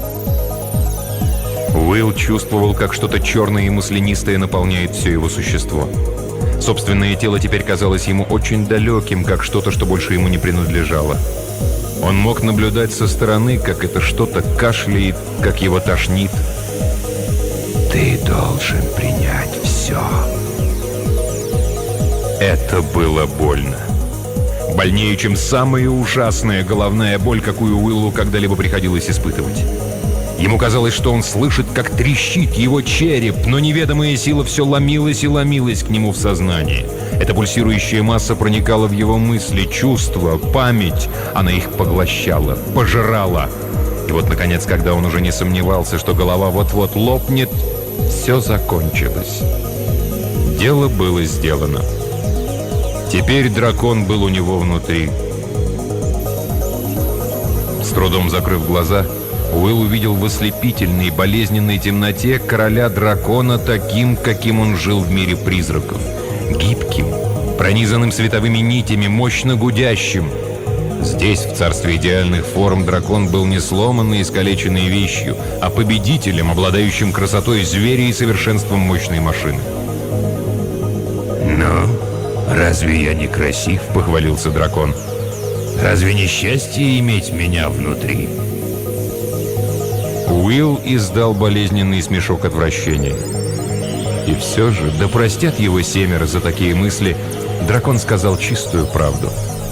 Уилл чувствовал, как что-то черное и маслянистое наполняет все его существо. Собственное тело теперь казалось ему очень далеким, как что-то, что больше ему не принадлежало. Он мог наблюдать со стороны, как это что-то кашляет, как его тошнит. Ты должен принять все. Это было больно. Больнее, чем самая ужасная головная боль, какую Уиллу когда-либо приходилось испытывать. Ему казалось, что он слышит, как трещит его череп, но неведомая сила все ломилась и ломилась к нему в сознании. Эта пульсирующая масса проникала в его мысли, чувства, память. Она их поглощала, пожирала. И вот, наконец, когда он уже не сомневался, что голова вот-вот лопнет, все закончилось. Дело было сделано. Теперь дракон был у него внутри. С трудом закрыв глаза, Уилл увидел в ослепительной, болезненной темноте короля дракона таким, каким он жил в мире призраков. Гибким, пронизанным световыми нитями, мощно гудящим. Здесь, в царстве идеальных форм, дракон был не сломанной, искалеченной вещью, а победителем, обладающим красотой зверя и совершенством мощной машины. «Ну, разве я не красив?» — похвалился дракон. «Разве не счастье иметь меня внутри?» Уилл издал болезненный смешок отвращения. И все же, да простят его семеро за такие мысли, дракон сказал чистую правду.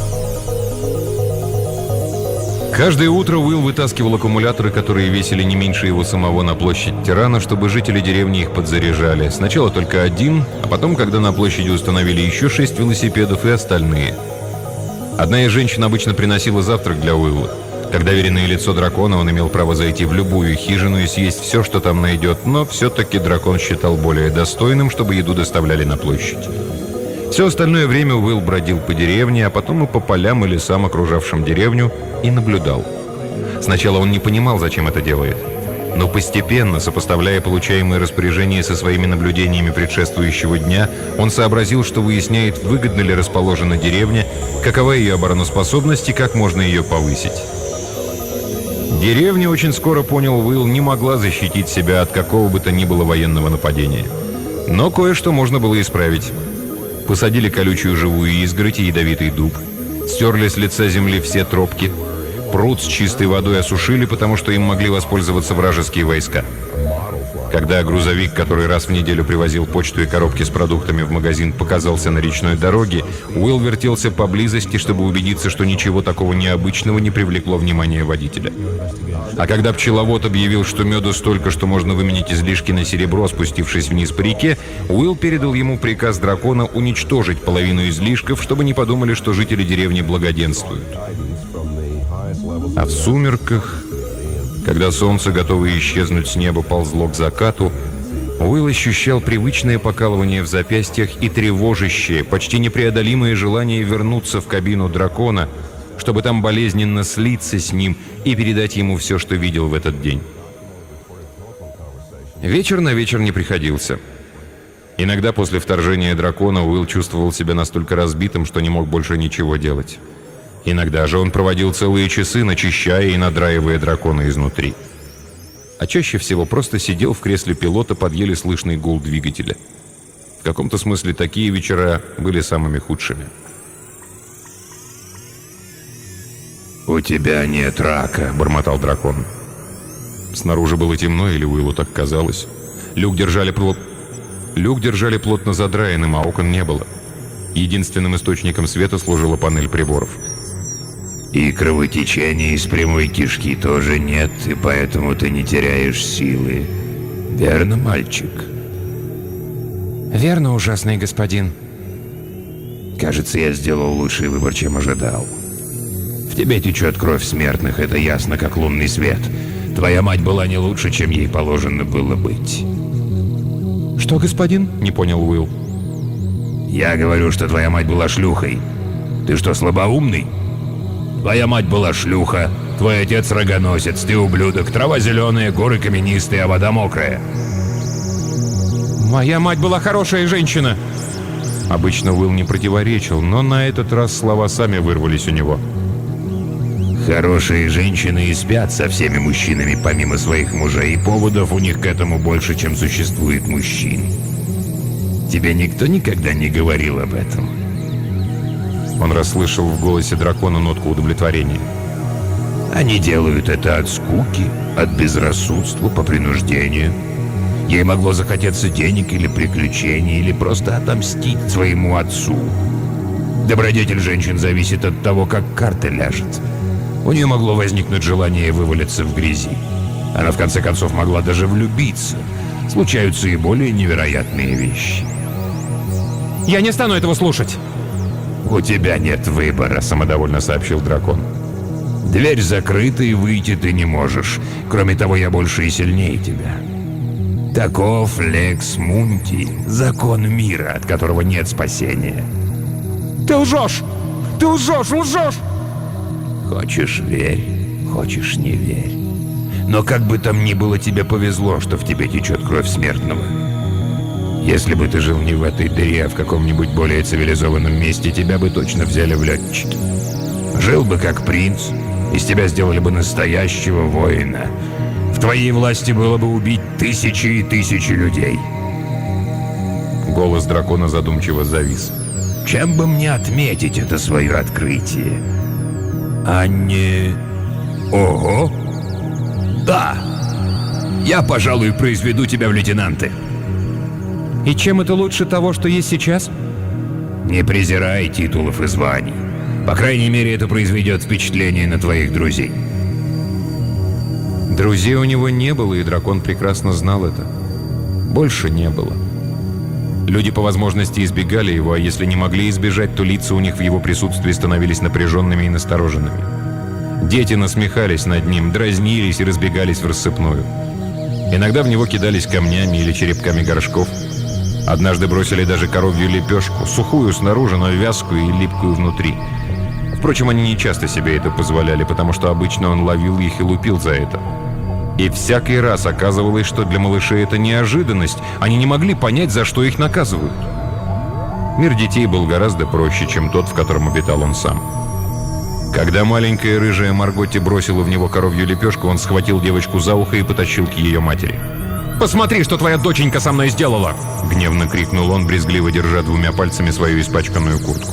Каждое утро Уилл вытаскивал аккумуляторы, которые весили не меньше его самого, на площадь Тирана, чтобы жители деревни их подзаряжали. Сначала только один, а потом, когда на площади установили еще шесть велосипедов и остальные. Одна из женщин обычно приносила завтрак для Уилла. Как доверенное лицо дракона, он имел право зайти в любую хижину и съесть все, что там найдет, но все-таки дракон считал более достойным, чтобы еду доставляли на площадь. Все остальное время Уилл бродил по деревне, а потом и по полям и лесам, окружавшим деревню, и наблюдал. Сначала он не понимал, зачем это делает. Но постепенно, сопоставляя получаемые распоряжения со своими наблюдениями предшествующего дня, он сообразил, что выясняет, выгодно ли расположена деревня, какова ее обороноспособность и как можно ее повысить. Деревня, очень скоро понял Уилл, не могла защитить себя от какого бы то ни было военного нападения. Но кое-что можно было исправить. Посадили колючую живую изгородь и ядовитый дуб, стерли с лица земли все тропки, пруд с чистой водой осушили, потому что им могли воспользоваться вражеские войска. Когда грузовик, который раз в неделю привозил почту и коробки с продуктами в магазин, показался на речной дороге, Уилл вертелся поблизости, чтобы убедиться, что ничего такого необычного не привлекло внимание водителя. А когда пчеловод объявил, что меду столько, что можно выменять излишки на серебро, спустившись вниз по реке, Уилл передал ему приказ дракона уничтожить половину излишков, чтобы не подумали, что жители деревни благоденствуют. А в сумерках, когда солнце, готовое исчезнуть с неба, ползло к закату, Уилл ощущал привычное покалывание в запястьях и тревожащее, почти непреодолимое желание вернуться в кабину дракона, чтобы там болезненно слиться с ним и передать ему все, что видел в этот день. Вечер на вечер не приходился. Иногда после вторжения дракона Уилл чувствовал себя настолько разбитым, что не мог больше ничего делать. Иногда же он проводил целые часы, начищая и надраивая дракона изнутри. А чаще всего просто сидел в кресле пилота под еле слышный гул двигателя. В каком-то смысле такие вечера были самыми худшими. «У тебя нет рака», — бормотал дракон. Снаружи было темно, или Уиллу так казалось. Люк держали, плот... Люк держали плотно задраенным, а окон не было. Единственным источником света служила панель приборов. «И кровотечения из прямой кишки тоже нет, и поэтому ты не теряешь силы. Верно, мальчик?» «Верно, ужасный господин». «Кажется, я сделал лучший выбор, чем ожидал. В тебе течет кровь смертных, это ясно, как лунный свет. Твоя мать была не лучше, чем ей положено было быть». «Что, господин?» — не понял Уилл. «Я говорю, что твоя мать была шлюхой. Ты что, слабоумный? Твоя мать была шлюха, твой отец рогоносец, ты ублюдок, трава зеленая, горы каменистые, а вода мокрая». «Моя мать была хорошая женщина!» Обычно Уилл не противоречил, но на этот раз слова сами вырвались у него. «Хорошие женщины и спят со всеми мужчинами, помимо своих мужей, и поводов у них к этому больше, чем существует мужчин. Тебе никто никогда не говорил об этом?» Он расслышал в голосе дракона нотку удовлетворения. «Они делают это от скуки, от безрассудства, по принуждению. Ей могло захотеться денег или приключений, или просто отомстить своему отцу. Добродетель женщин зависит от того, как карта ляжет. У нее могло возникнуть желание вывалиться в грязи. Она в конце концов могла даже влюбиться. Случаются и более невероятные вещи. Я не стану этого слушать. «У тебя нет выбора», — самодовольно сообщил дракон. «Дверь закрыта, и выйти ты не можешь. Кроме того, я больше и сильнее тебя. Таков лекс мунти, закон мира, от которого нет спасения». Ты лжешь! Ты лжешь, лжешь! Хочешь — верь, хочешь — не верь. Но как бы там ни было, тебе повезло, что в тебе течет кровь смертного. Если бы ты жил не в этой дыре, а в каком-нибудь более цивилизованном месте, тебя бы точно взяли в летчики. Жил бы как принц, из тебя сделали бы настоящего воина. В твоей власти было бы убить тысячи и тысячи людей. Голос дракона задумчиво завис. Чем бы мне отметить это свое открытие? А не... Ого! Да! Я, пожалуй, произведу тебя в лейтенанты. И чем это лучше того, что есть сейчас? Не презирай титулов и званий. По крайней мере, это произведет впечатление на твоих друзей. Друзей у него не было, и дракон прекрасно знал это. Больше не было. Люди по возможности избегали его, а если не могли избежать, то лица у них в его присутствии становились напряженными и настороженными. Дети насмехались над ним, дразнились и разбегались в рассыпную. Иногда в него кидались камнями или черепками горшков. Однажды бросили даже коровью лепешку, сухую снаружи, но вязкую и липкую внутри. Впрочем, они не часто себе это позволяли, потому что обычно он ловил их и лупил за это. И всякий раз оказывалось, что для малышей это неожиданность, они не могли понять, за что их наказывают. Мир детей был гораздо проще, чем тот, в котором обитал он сам. Когда маленькая рыжая Марготти бросила в него коровью лепешку, он схватил девочку за ухо и потащил к ее матери. «Посмотри, что твоя доченька со мной сделала!» — гневно крикнул он, брезгливо держа двумя пальцами свою испачканную куртку.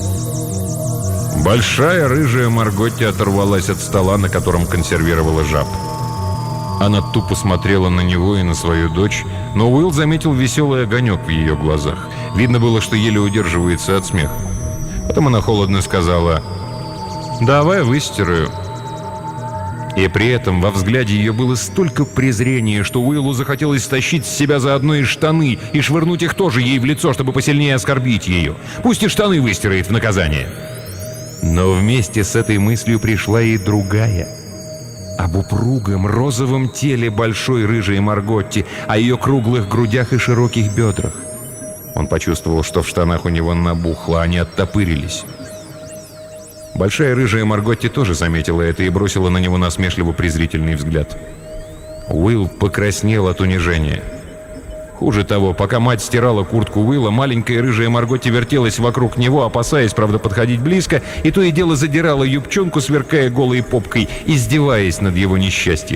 Большая рыжая Марготти оторвалась от стола, на котором консервировала жаб. Она тупо смотрела на него и на свою дочь, но Уилл заметил веселый огонек в ее глазах. Видно было, что еле удерживается от смеха. Потом она холодно сказала: «Давай выстираю». И при этом во взгляде ее было столько презрения, что Уиллу захотелось стащить с себя заодно и штаны и швырнуть их тоже ей в лицо, чтобы посильнее оскорбить ее. Пусть и штаны выстирает в наказание. Но вместе с этой мыслью пришла и другая. Об упругом розовом теле большой рыжей Марготти, о ее круглых грудях и широких бедрах. Он почувствовал, что в штанах у него набухло, они оттопырились. Большая рыжая Марготти тоже заметила это и бросила на него насмешливо-презрительный взгляд. Уилл покраснел от унижения. Хуже того, пока мать стирала куртку Уилла, маленькая рыжая Марготти вертелась вокруг него, опасаясь, правда, подходить близко, и то и дело задирала юбчонку, сверкая голой попкой, издеваясь над его несчастьем.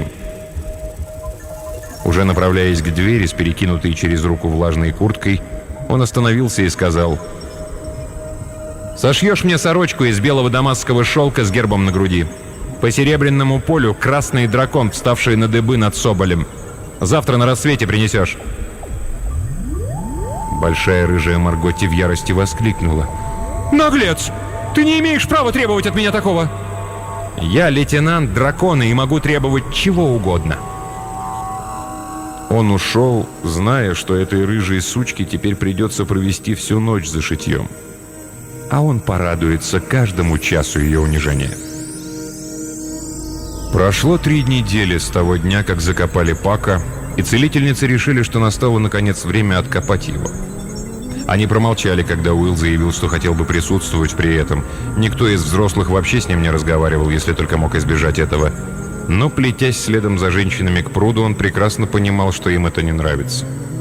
Уже направляясь к двери с перекинутой через руку влажной курткой, он остановился и сказал: «Сошьешь мне сорочку из белого дамасского шелка с гербом на груди. По серебряному полю красный дракон, вставший на дыбы над соболем. Завтра на рассвете принесешь». Большая рыжая Марготти в ярости воскликнула: «Наглец! Ты не имеешь права требовать от меня такого!» «Я лейтенант дракона и могу требовать чего угодно». Он ушел, зная, что этой рыжей сучке теперь придется провести всю ночь за шитьем. А он порадуется каждому часу ее унижения. Прошло три недели с того дня, как закопали Пака, и целительницы решили, что настало наконец время откопать его. Они промолчали, когда Уилл заявил, что хотел бы присутствовать при этом. Никто из взрослых вообще с ним не разговаривал, если только мог избежать этого. Но, плетясь следом за женщинами к пруду, он прекрасно понимал, что им это не нравится.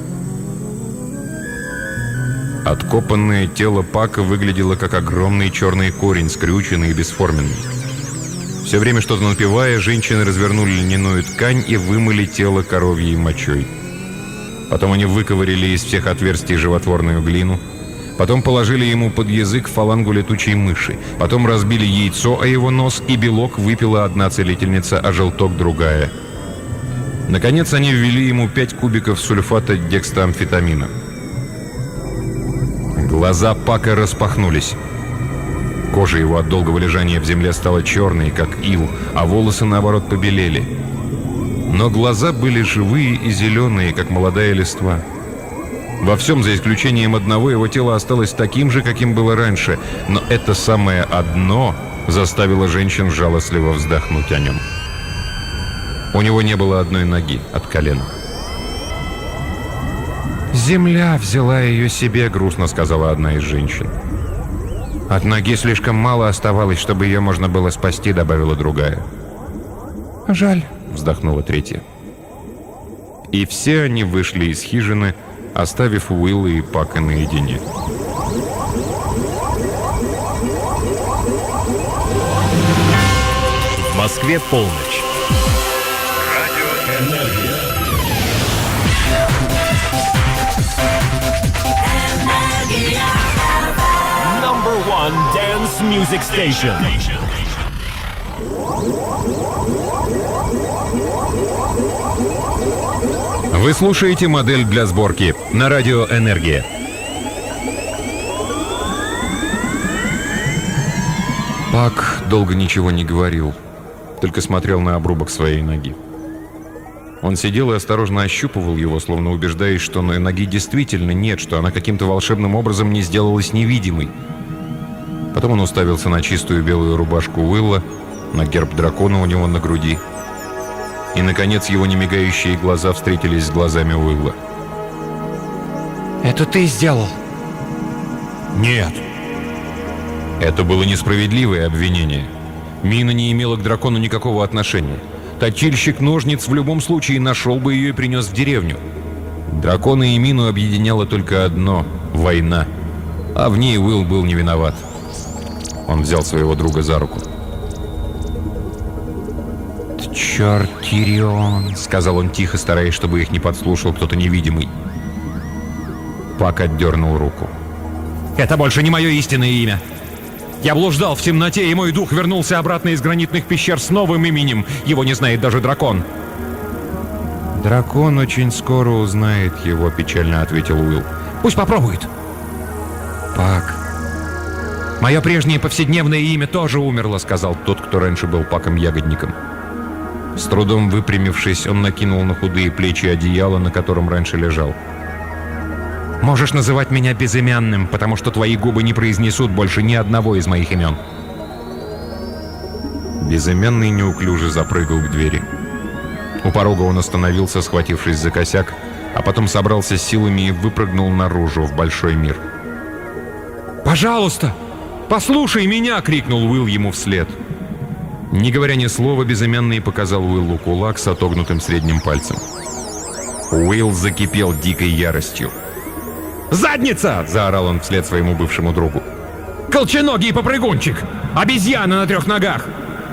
Откопанное тело Пака выглядело как огромный черный корень, скрюченный и бесформенный. Все время что-то напевая, женщины развернули льняную ткань и вымыли тело коровьей мочой. Потом они выковырили из всех отверстий животворную глину. Потом положили ему под язык фалангу летучей мыши. Потом разбили яйцо о его нос, и белок выпила одна целительница, а желток другая. Наконец они ввели ему пять кубиков сульфата декстамфетамина. Глаза Пака распахнулись. Кожа его от долгого лежания в земле стала черной, как ил, а волосы, наоборот, побелели. Но глаза были живые и зеленые, как молодая листва. Во всем, за исключением одного, его тело осталось таким же, каким было раньше. Но это самое одно заставило женщин жалостливо вздохнуть о нем. У него не было одной ноги от колена. «Земля взяла ее себе», — грустно сказала одна из женщин. «От ноги слишком мало оставалось, чтобы ее можно было спасти», — добавила другая. «Жаль», — вздохнула третья. И все они вышли из хижины, оставив Уилла и Пака наедине. В Москве полночь. Радио «Энергия». Number one dance music station. Вы слушаете «Модель для сборки» на радио «Энергия». Пак долго ничего не говорил, только смотрел на обрубок своей ноги. Он сидел и осторожно ощупывал его, словно убеждаясь, что на ноги действительно нет, что она каким-то волшебным образом не сделалась невидимой. Потом он уставился на чистую белую рубашку Уилла, на герб дракона у него на груди. И, наконец, его немигающие глаза встретились с глазами Уилла. «Это ты сделал?» «Нет». Это было несправедливое обвинение. Мина не имела к дракону никакого отношения. Точильщик ножниц в любом случае нашел бы ее и принес в деревню. Дракона и Мину объединяло только одно — война. А в ней Уилл был не виноват. Он взял своего друга за руку. «Черт, Тирион», — сказал он тихо, стараясь, чтобы их не подслушал кто-то невидимый. Пак отдернул руку. «Это больше не мое истинное имя. Я блуждал в темноте, и мой дух вернулся обратно из гранитных пещер с новым именем. Его не знает даже дракон». «Дракон очень скоро узнает его», — печально ответил Уилл. «Пусть попробует». «Пак». «Мое прежнее повседневное имя тоже умерло», — сказал тот, кто раньше был Паком-ягодником. С трудом выпрямившись, он накинул на худые плечи одеяло, на котором раньше лежал. «Можешь называть меня безымянным, потому что твои губы не произнесут больше ни одного из моих имен». Безымянный неуклюже запрыгал к двери. У порога он остановился, схватившись за косяк, а потом собрался с силами и выпрыгнул наружу в большой мир. «Пожалуйста, послушай меня!» — крикнул Уилл ему вслед. Не говоря ни слова, Безымянный показал Уиллу кулак с отогнутым средним пальцем. Уилл закипел дикой яростью. «Задница!» — заорал он вслед своему бывшему другу. «Колченогий попрыгунчик! Обезьяна на трех ногах!»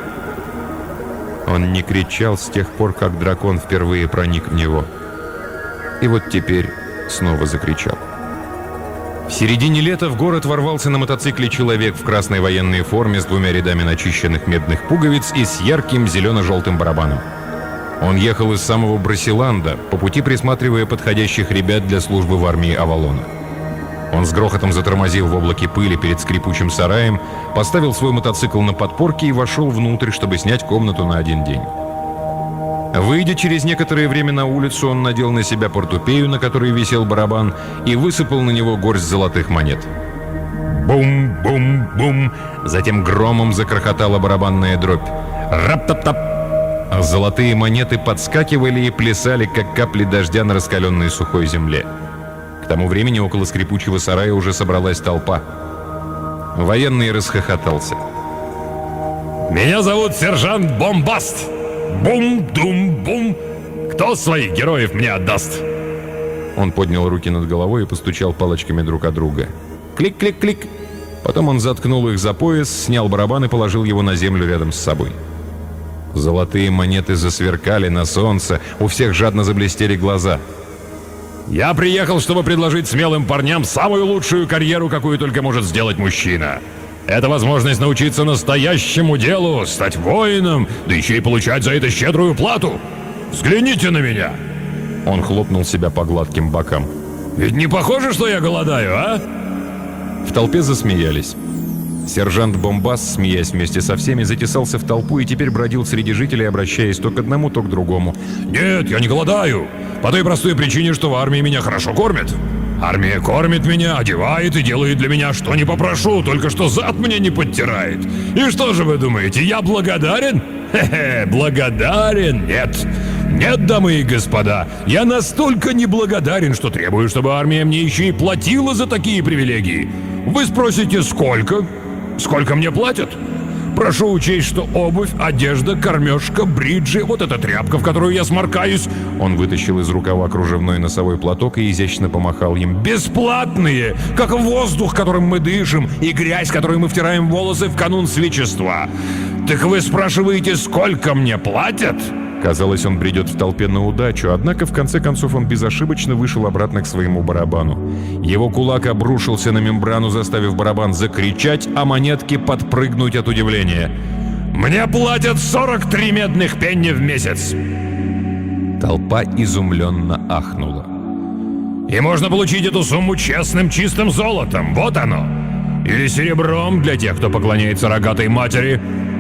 Он не кричал с тех пор, как дракон впервые проник в него. И вот теперь снова закричал. В середине лета в город ворвался на мотоцикле человек в красной военной форме с двумя рядами начищенных медных пуговиц и с ярким зелено-желтым барабаном. Он ехал из самого Брасиланда, по пути присматривая подходящих ребят для службы в армии Авалона. Он с грохотом затормозил в облаке пыли перед скрипучим сараем, поставил свой мотоцикл на подпорке и вошел внутрь, чтобы снять комнату на один день. Выйдя через некоторое время на улицу, он надел на себя портупею, на которой висел барабан, и высыпал на него горсть золотых монет. Бум-бум-бум! Затем громом закрохотала барабанная дробь. Рап-тап-тап! Золотые монеты подскакивали и плясали, как капли дождя на раскаленной сухой земле. К тому времени около скрипучего сарая уже собралась толпа. Военный расхохотался. «Меня зовут сержант Бомбаст! Бум-дум-бум! Кто своих героев мне отдаст?» Он поднял руки над головой и постучал палочками друг от друга. Клик-клик-клик. Потом он заткнул их за пояс, снял барабан и положил его на землю рядом с собой. Золотые монеты засверкали на солнце, у всех жадно заблестели глаза. «Я приехал, чтобы предложить смелым парням самую лучшую карьеру, какую только может сделать мужчина. Это возможность научиться настоящему делу, стать воином, да еще и получать за это щедрую плату. Взгляните на меня!» Он хлопнул себя по гладким бокам. «Ведь не похоже, что я голодаю, а?» В толпе засмеялись. Сержант Бомбас, смеясь вместе со всеми, затесался в толпу и теперь бродил среди жителей, обращаясь то к одному, то к другому. «Нет, я не голодаю. По той простой причине, что в армии меня хорошо кормят. Армия кормит меня, одевает и делает для меня, что не попрошу, только что зад мне не подтирает. И что же вы думаете, я благодарен? Хе-хе, благодарен? Нет. Нет, дамы и господа, я настолько неблагодарен, что требую, чтобы армия мне еще и платила за такие привилегии. Вы спросите, сколько? Сколько мне платят? Прошу учесть, что обувь, одежда, кормежка, бриджи, вот эта тряпка, в которую я сморкаюсь». Он вытащил из рукава кружевной носовой платок и изящно помахал им. «Бесплатные, как воздух, которым мы дышим, и грязь, которую мы втираем в волосы в канун свечества. Так вы спрашиваете, сколько мне платят?» Казалось, он бредет в толпе на удачу, однако в конце концов он безошибочно вышел обратно к своему барабану. Его кулак обрушился на мембрану, заставив барабан закричать, а монетки подпрыгнуть от удивления. «Мне платят сорок три медных пенни в месяц!» Толпа изумленно ахнула. «И можно получить эту сумму честным чистым золотом, вот оно! Или серебром для тех, кто поклоняется рогатой матери!»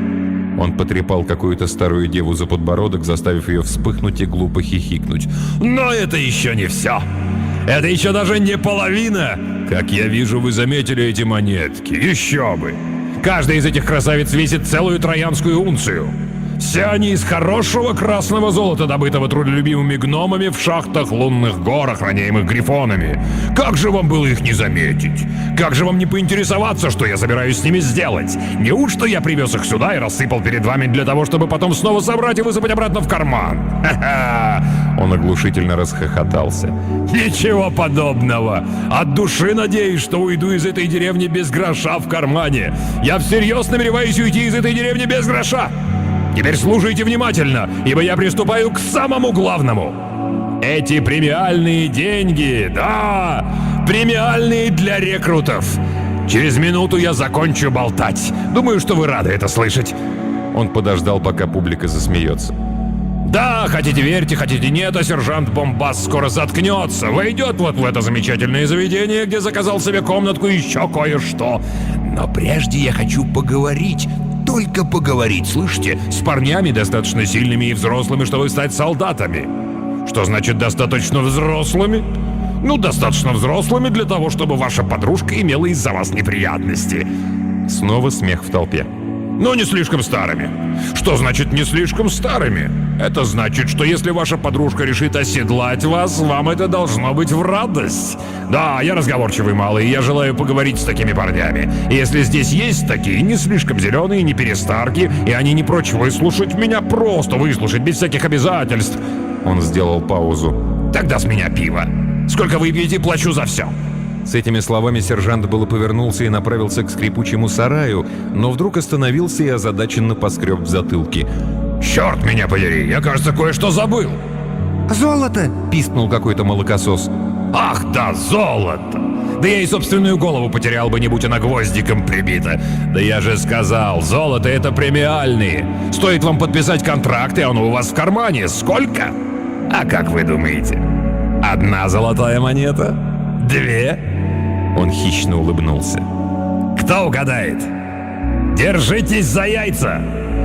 Он потрепал какую-то старую деву за подбородок, заставив ее вспыхнуть и глупо хихикнуть. «Но это еще не все! Это еще даже не половина! Как я вижу, вы заметили эти монетки. Еще бы! Каждая из этих красавиц весит целую троянскую унцию. Все они из хорошего красного золота, добытого трудолюбивыми гномами в шахтах лунных гор, охраняемых грифонами. Как же вам было их не заметить? Как же вам не поинтересоваться, что я собираюсь с ними сделать? Неужто я привез их сюда и рассыпал перед вами для того, чтобы потом снова собрать и высыпать обратно в карман? Ха-ха!» Он оглушительно расхохотался. «Ничего подобного! От души надеюсь, что уйду из этой деревни без гроша в кармане. Я всерьез намереваюсь уйти из этой деревни без гроша. Теперь слушайте внимательно, ибо я приступаю к самому главному. Эти премиальные деньги, да, премиальные для рекрутов. Через минуту я закончу болтать. Думаю, что вы рады это слышать». Он подождал, пока публика засмеется. «Да, хотите верьте, хотите нет, а сержант Бомбас скоро заткнется. Войдет вот в это замечательное заведение, где заказал себе комнатку и еще кое-что. Но прежде я хочу поговорить». Только поговорить, слышите, с парнями достаточно сильными и взрослыми, чтобы стать солдатами. Что значит достаточно взрослыми? Ну, достаточно взрослыми для того, чтобы ваша подружка имела из-за вас неприятности. Снова смех в толпе. Но не слишком старыми. Что значит не слишком старыми? Это значит, что если ваша подружка решит оседлать вас, вам это должно быть в радость. Да, я разговорчивый малый, и я желаю поговорить с такими парнями. И если здесь есть такие, не слишком зеленые, не перестарки, и они не прочь выслушать меня, просто выслушать, без всяких обязательств. Он сделал паузу. Тогда с меня пиво. Сколько выпьете, плачу за все. С этими словами сержант было повернулся и направился к скрипучему сараю, но вдруг остановился и озадаченно поскреб в затылке. «Черт меня подери, я, кажется, кое-что забыл!» «Золото!» — пискнул какой-то молокосос. «Ах да, золото! Да я и собственную голову потерял бы, не будь она гвоздиком прибита. Да я же сказал, золото — это премиальные. Стоит вам подписать контракт, и оно у вас в кармане. Сколько? А как вы думаете? Одна золотая монета? Две?» Он хищно улыбнулся. «Кто угадает? Держитесь за яйца!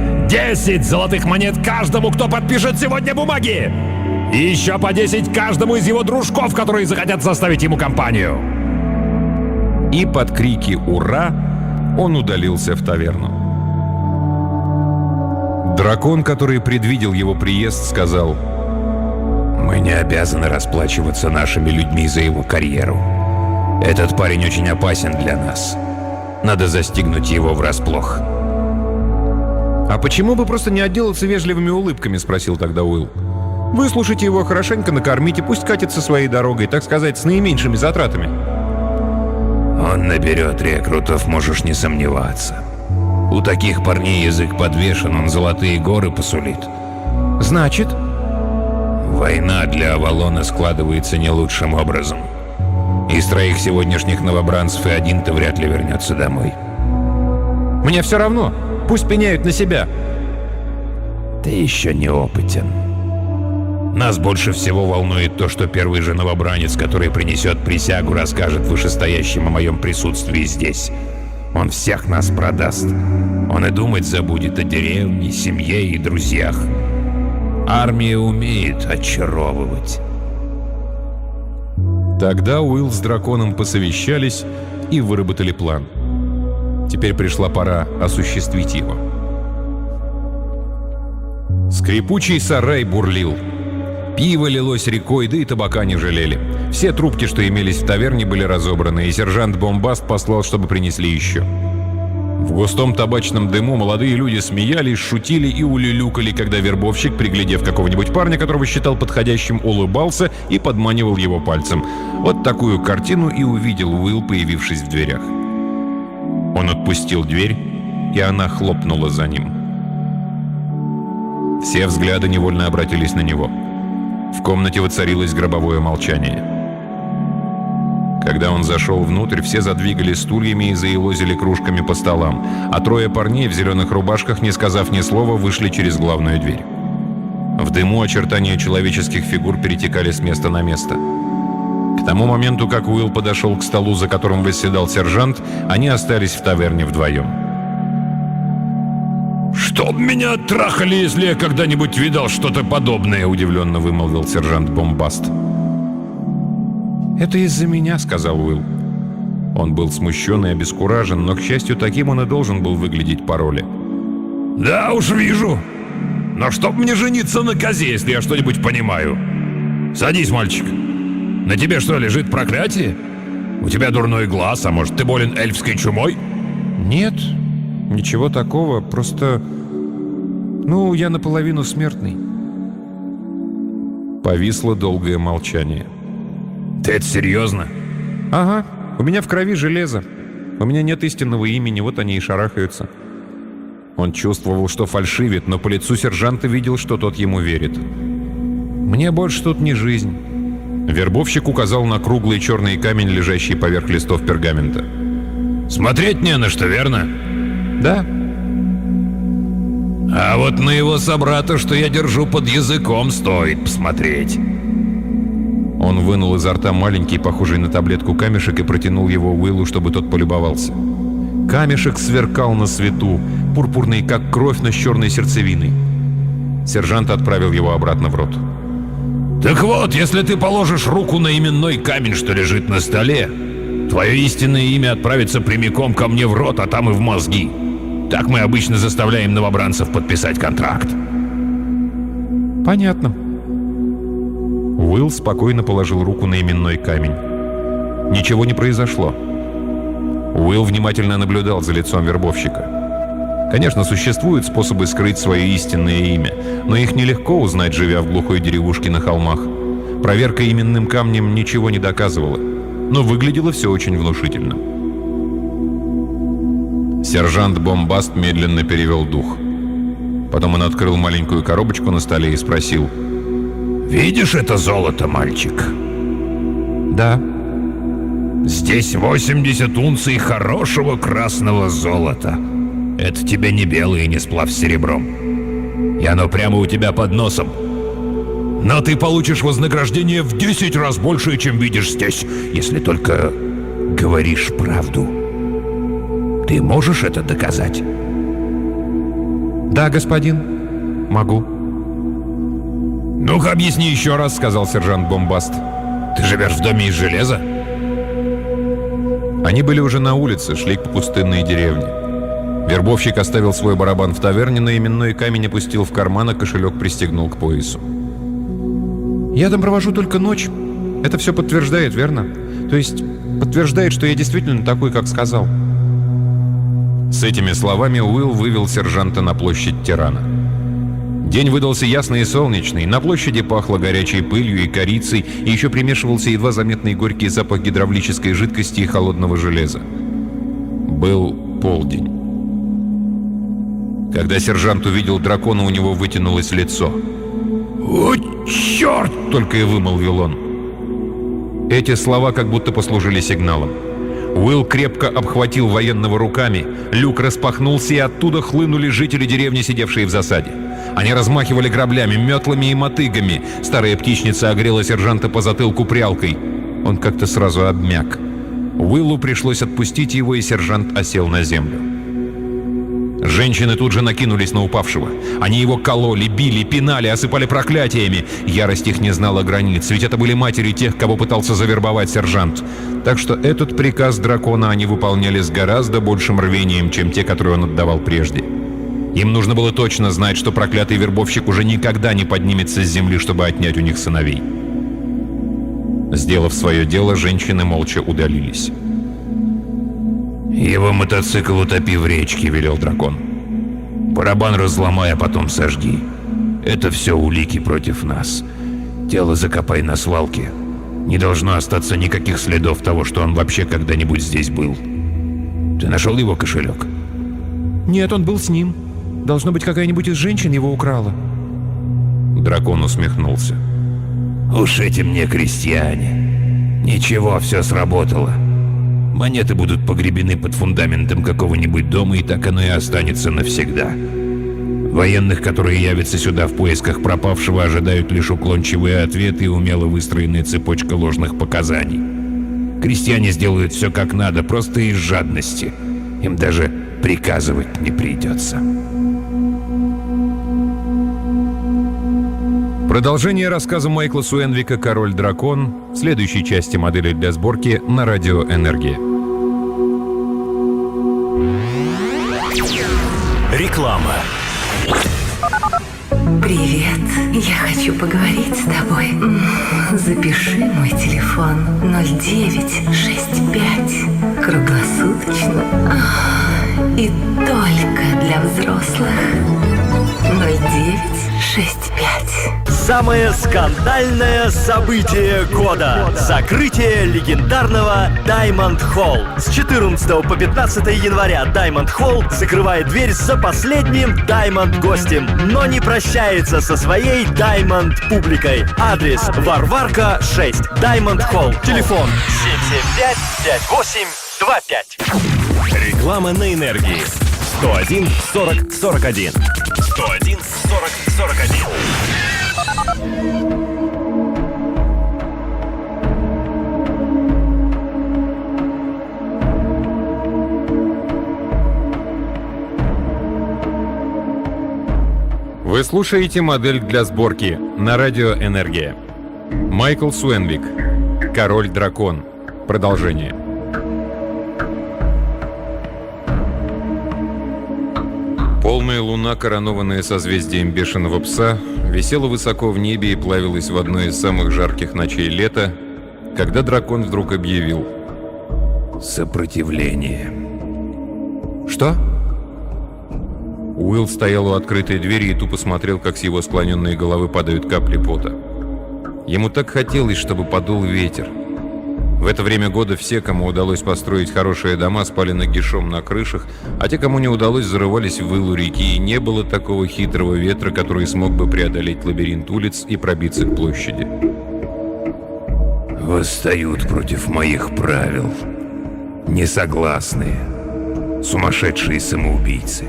Десять золотых монет каждому, кто подпишет сегодня бумаги! И еще по десять каждому из его дружков, которые захотят составить ему компанию!» И под крики «Ура!» он удалился в таверну. Дракон, который предвидел его приезд, сказал: «Мы не обязаны расплачиваться нашими людьми за его карьеру. Этот парень очень опасен для нас. Надо застигнуть его врасплох». «А почему бы просто не отделаться вежливыми улыбками?» — спросил тогда Уилл. «Выслушайте его, хорошенько накормите, пусть катится своей дорогой, так сказать, с наименьшими затратами». «Он наберет рекрутов, можешь не сомневаться. У таких парней язык подвешен, он золотые горы посулит». «Значит?» «Война для Авалона складывается не лучшим образом. Из троих сегодняшних новобранцев и один-то вряд ли вернется домой». «Мне все равно. Пусть пеняют на себя». «Ты еще не опытен. Нас больше всего волнует то, что первый же новобранец, который принесет присягу, расскажет вышестоящим о моем присутствии здесь. Он всех нас продаст. Он и думать забудет о деревне, семье и друзьях. Армия умеет очаровывать. Тогда Уилл с драконом посовещались и выработали план. Теперь пришла пора осуществить его. Скрипучий сарай бурлил. Пиво лилось рекой, да и табака не жалели. Все трубки, что имелись в таверне, были разобраны, и сержант Бомбаст послал, чтобы принесли еще. В густом табачном дыму молодые люди смеялись, шутили и улюлюкали, когда вербовщик, приглядев какого-нибудь парня, которого считал подходящим, улыбался и подманивал его пальцем. Вот такую картину и увидел Уилл, появившись в дверях. Он отпустил дверь, и она хлопнула за ним. Все взгляды невольно обратились на него. В комнате воцарилось гробовое молчание. Когда он зашел внутрь, все задвигали стульями и заелозили кружками по столам, а трое парней в зеленых рубашках, не сказав ни слова, вышли через главную дверь. В дыму очертания человеческих фигур перетекали с места на место. К тому моменту, как Уилл подошел к столу, за которым восседал сержант, они остались в таверне вдвоем. «Чтоб меня трахали, если я когда-нибудь видал что-то подобное», — удивленно вымолвил сержант Бомбаст. «Это из-за меня», — сказал Уилл. Он был смущен и обескуражен, но, к счастью, таким он и должен был выглядеть по роли. «Да уж вижу. Но чтоб мне жениться на козе, если я что-нибудь понимаю. Садись, мальчик. На тебе что, лежит проклятие? У тебя дурной глаз, а может, ты болен эльфской чумой?» «Нет, ничего такого, просто... Ну, я наполовину смертный». Повисло долгое молчание. «Ты это серьезно?» «Ага, у меня в крови железо. У меня нет истинного имени, вот они и шарахаются». Он чувствовал, что фальшивит, но по лицу сержанта видел, что тот ему верит. «Мне больше тут не жизнь». Вербовщик указал на круглый черный камень, лежащий поверх листов пергамента. «Смотреть не на что, верно?» «Да». «А вот на его собрата, что я держу под языком, стоит посмотреть». Он вынул изо рта маленький, похожий на таблетку камешек, и протянул его Уиллу, чтобы тот полюбовался. Камешек сверкал на свету, пурпурный, как кровь, но с черной сердцевиной. Сержант отправил его обратно в рот. «Так вот, если ты положишь руку на именной камень, что лежит на столе, твое истинное имя отправится прямиком ко мне в рот, а там и в мозги. Так мы обычно заставляем новобранцев подписать контракт». «Понятно». Уилл спокойно положил руку на именной камень. Ничего не произошло. Уилл внимательно наблюдал за лицом вербовщика. Конечно, существуют способы скрыть свое истинное имя, но их нелегко узнать, живя в глухой деревушке на холмах. Проверка именным камнем ничего не доказывала, но выглядело все очень внушительно. Сержант Бомбаст медленно перевел дух. Потом он открыл маленькую коробочку на столе и спросил: «Видишь это золото, мальчик?» «Да». «Здесь восемьдесят унций хорошего красного золота. Это тебе не белый и не сплав с серебром. И оно прямо у тебя под носом. Но ты получишь вознаграждение в десять раз больше, чем видишь здесь, если только говоришь правду. Ты можешь это доказать?» «Да, господин. Могу». «Ну-ка, объясни еще раз», — сказал сержант Бомбаст. «Ты живешь в доме из железа?» Они были уже на улице, шли к пустынной деревне. Вербовщик оставил свой барабан в таверне, но именной камень опустил в карман, а кошелек пристегнул к поясу. «Я там провожу только ночь. Это все подтверждает, верно? То есть подтверждает, что я действительно такой, как сказал». С этими словами Уилл вывел сержанта на площадь Тирана. День выдался ясный и солнечный, на площади пахло горячей пылью и корицей, и еще примешивался едва заметный горький запах гидравлической жидкости и холодного железа. Был полдень. Когда сержант увидел дракона, у него вытянулось лицо. «О, черт!» — только и вымолвил он. Эти слова как будто послужили сигналом. Уилл крепко обхватил военного руками, люк распахнулся, и оттуда хлынули жители деревни, сидевшие в засаде. Они размахивали граблями, метлами и мотыгами. Старая птичница огрела сержанта по затылку прялкой. Он как-то сразу обмяк. Уиллу пришлось отпустить его, и сержант осел на землю. Женщины тут же накинулись на упавшего. Они его кололи, били, пинали, осыпали проклятиями. Ярость их не знала границ, ведь это были матери тех, кого пытался завербовать сержант. Так что этот приказ дракона они выполняли с гораздо большим рвением, чем те, которые он отдавал прежде. Им нужно было точно знать, что проклятый вербовщик уже никогда не поднимется с земли, чтобы отнять у них сыновей. Сделав свое дело, женщины молча удалились. «Его мотоцикл утопи в речке», — велел дракон. «Барабан разломай, а потом сожги. Это все улики против нас. Тело закопай на свалке. Не должно остаться никаких следов того, что он вообще когда-нибудь здесь был. Ты нашел его кошелек?» Нет, он был с ним. Должно быть, какая-нибудь из женщин его украла. Дракон усмехнулся. «Уж эти мне крестьяне. Ничего, все сработало. Монеты будут погребены под фундаментом какого-нибудь дома, и так оно и останется навсегда. Военных, которые явятся сюда в поисках пропавшего, ожидают лишь уклончивые ответы и умело выстроенная цепочка ложных показаний. Крестьяне сделают все как надо, просто из жадности. Им даже приказывать не придется». Продолжение рассказа Майкла Суэнвика «Король-дракон» в следующей части модели для сборки на радио «Энергия». Реклама. Привет, я хочу поговорить с тобой. Запиши мой телефон ноль девять шесть пять. Круглосуточно. И только для взрослых. ноль девять шесть пять. Самое скандальное событие года. Закрытие легендарного Diamond Hall. С четырнадцатого по пятнадцатое января Diamond Hall закрывает дверь за последним Diamond гостем, но не прощается со своей Diamond публикой. Адрес: Варварка шесть, Diamond Hall. Телефон семь семь пять пять восемь два пять. Реклама на энергии. сто один сорок сорок один. сто один сорок сорок один. Вы слушаете модель для сборки на радио «Энергия». Майкл Суэнвик. «Король-дракон». Продолжение. Полная луна, коронованная созвездием Бешеного Пса, висела высоко в небе и плавилась в одной из самых жарких ночей лета, когда дракон вдруг объявил: «Сопротивление». «Что?» Уилл стоял у открытой двери и тупо смотрел, как с его склоненной головы падают капли пота. Ему так хотелось, чтобы подул ветер. В это время года все, кому удалось построить хорошие дома, спали нагишом на крышах, а те, кому не удалось, зарывались в илу реки, и не было такого хитрого ветра, который смог бы преодолеть лабиринт улиц и пробиться к площади. «Восстают против моих правил. Несогласные. Сумасшедшие самоубийцы».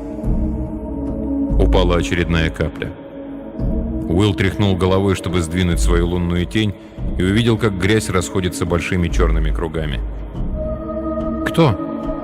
Упала очередная капля. Уилл тряхнул головой, чтобы сдвинуть свою лунную тень, и увидел, как грязь расходится большими черными кругами. «Кто?»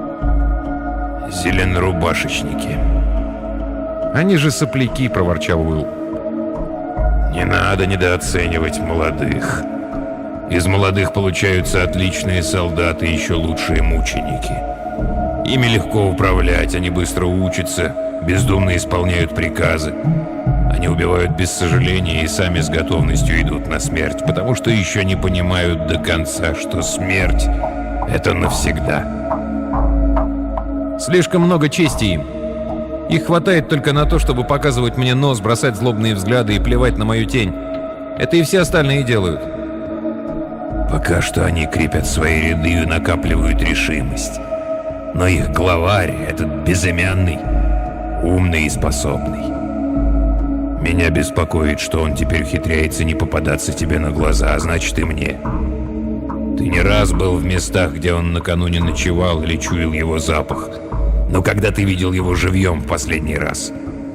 «Зеленорубашечники». «Они же сопляки», — проворчал Уилл. «Не надо недооценивать молодых. Из молодых получаются отличные солдаты и еще лучшие мученики. Ими легко управлять, они быстро учатся, бездумно исполняют приказы. Они убивают без сожаления и сами с готовностью идут на смерть, потому что еще не понимают до конца, что смерть — это навсегда». «Слишком много чести им. Их хватает только на то, чтобы показывать мне нос, бросать злобные взгляды и плевать на мою тень. Это и все остальные делают». «Пока что они крепят свои ряды и накапливают решимость. Но их главарь, этот безымянный, умный и способный. Меня беспокоит, что он теперь ухитряется не попадаться тебе на глаза, а значит и мне. Ты не раз был в местах, где он накануне ночевал или чуял его запах. Но когда ты видел его живьем в последний раз?»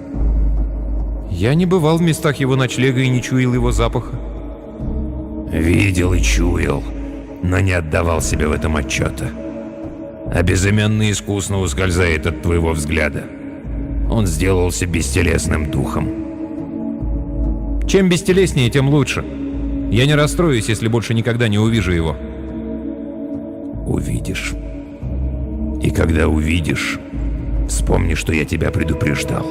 «Я не бывал в местах его ночлега и не чуял его запаха». «Видел и чуял. но не отдавал себе в этом отчета. А безымянный искусно ускользает от твоего взгляда. Он сделался бестелесным духом. Чем бестелеснее, тем лучше. Я не расстроюсь, если больше никогда не увижу его. Увидишь. И когда увидишь, вспомни, что я тебя предупреждал.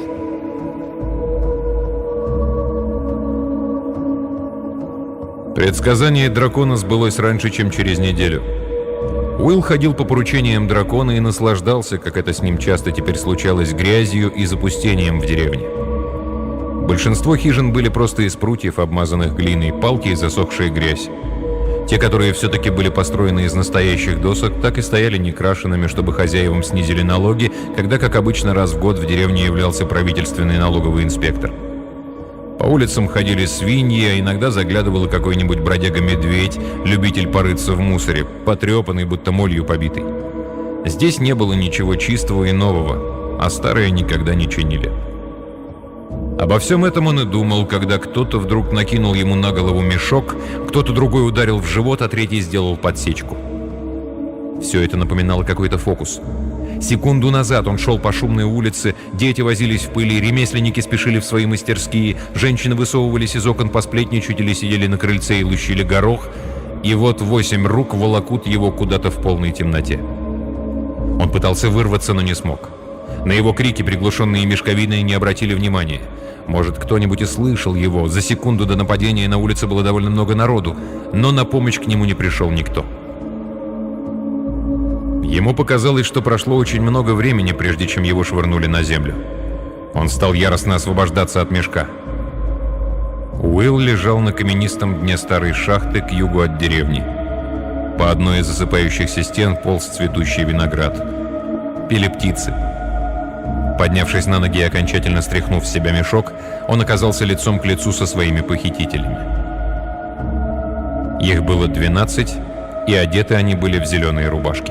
Предсказание дракона сбылось раньше, чем через неделю. Уилл ходил по поручениям дракона и наслаждался, как это с ним часто теперь случалось, грязью и запустением в деревне. Большинство хижин были просто из прутьев, обмазанных глиной, палки и засохшая грязь. Те, которые все-таки были построены из настоящих досок, так и стояли некрашенными, чтобы хозяевам снизили налоги, когда, как обычно, раз в год в деревне являлся правительственный налоговый инспектор. По улицам ходили свиньи, а иногда заглядывал и какой-нибудь бродяга-медведь, любитель порыться в мусоре, потрепанный, будто молью побитый. Здесь не было ничего чистого и нового, а старое никогда не чинили. Обо всем этом он и думал, когда кто-то вдруг накинул ему на голову мешок, кто-то другой ударил в живот, а третий сделал подсечку. Все это напоминало какой-то фокус. Секунду назад он шел по шумной улице, дети возились в пыли, ремесленники спешили в свои мастерские, женщины высовывались из окон посплетничать или сидели на крыльце и лущили горох, и вот восемь рук волокут его куда-то в полной темноте. Он пытался вырваться, но не смог. На его крики, приглушенные мешковиной, не обратили внимания. Может, кто-нибудь и слышал его. За секунду до нападения на улице было довольно много народу, но на помощь к нему не пришел никто. Ему показалось, что прошло очень много времени, прежде чем его швырнули на землю. Он стал яростно освобождаться от мешка. Уилл лежал на каменистом дне старой шахты к югу от деревни. По одной из засыпающихся стен полз цветущий виноград. Пели птицы. Поднявшись на ноги и окончательно стряхнув с себя мешок, он оказался лицом к лицу со своими похитителями. Их было двенадцать, и одеты они были в зеленые рубашки.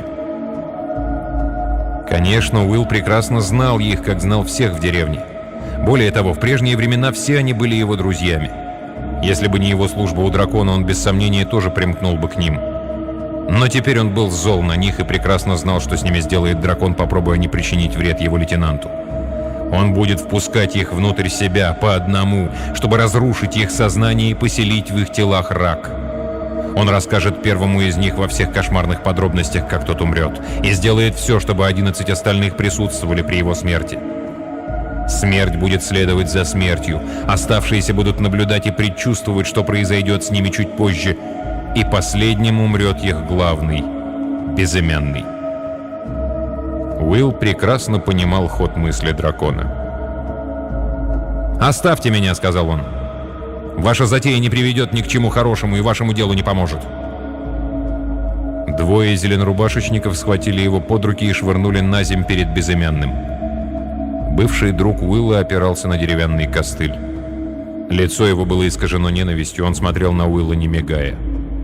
Конечно, Уилл прекрасно знал их, как знал всех в деревне. Более того, в прежние времена все они были его друзьями. Если бы не его служба у дракона, он без сомнения тоже примкнул бы к ним. Но теперь он был зол на них и прекрасно знал, что с ними сделает дракон, попробуя не причинить вред его лейтенанту. Он будет впускать их внутрь себя по одному, чтобы разрушить их сознание и поселить в их телах рак. Он расскажет первому из них во всех кошмарных подробностях, как тот умрет, и сделает все, чтобы одиннадцать остальных присутствовали при его смерти. Смерть будет следовать за смертью, оставшиеся будут наблюдать и предчувствовать, что произойдет с ними чуть позже, и последним умрет их главный, безымянный. Уилл прекрасно понимал ход мысли дракона. «Оставьте меня», — сказал он. «Ваша затея не приведет ни к чему хорошему и вашему делу не поможет». Двое зеленорубашечников схватили его под руки и швырнули на земь перед безымянным. Бывший друг Уилла опирался на деревянный костыль. Лицо его было искажено ненавистью, он смотрел на Уилла, не мигая.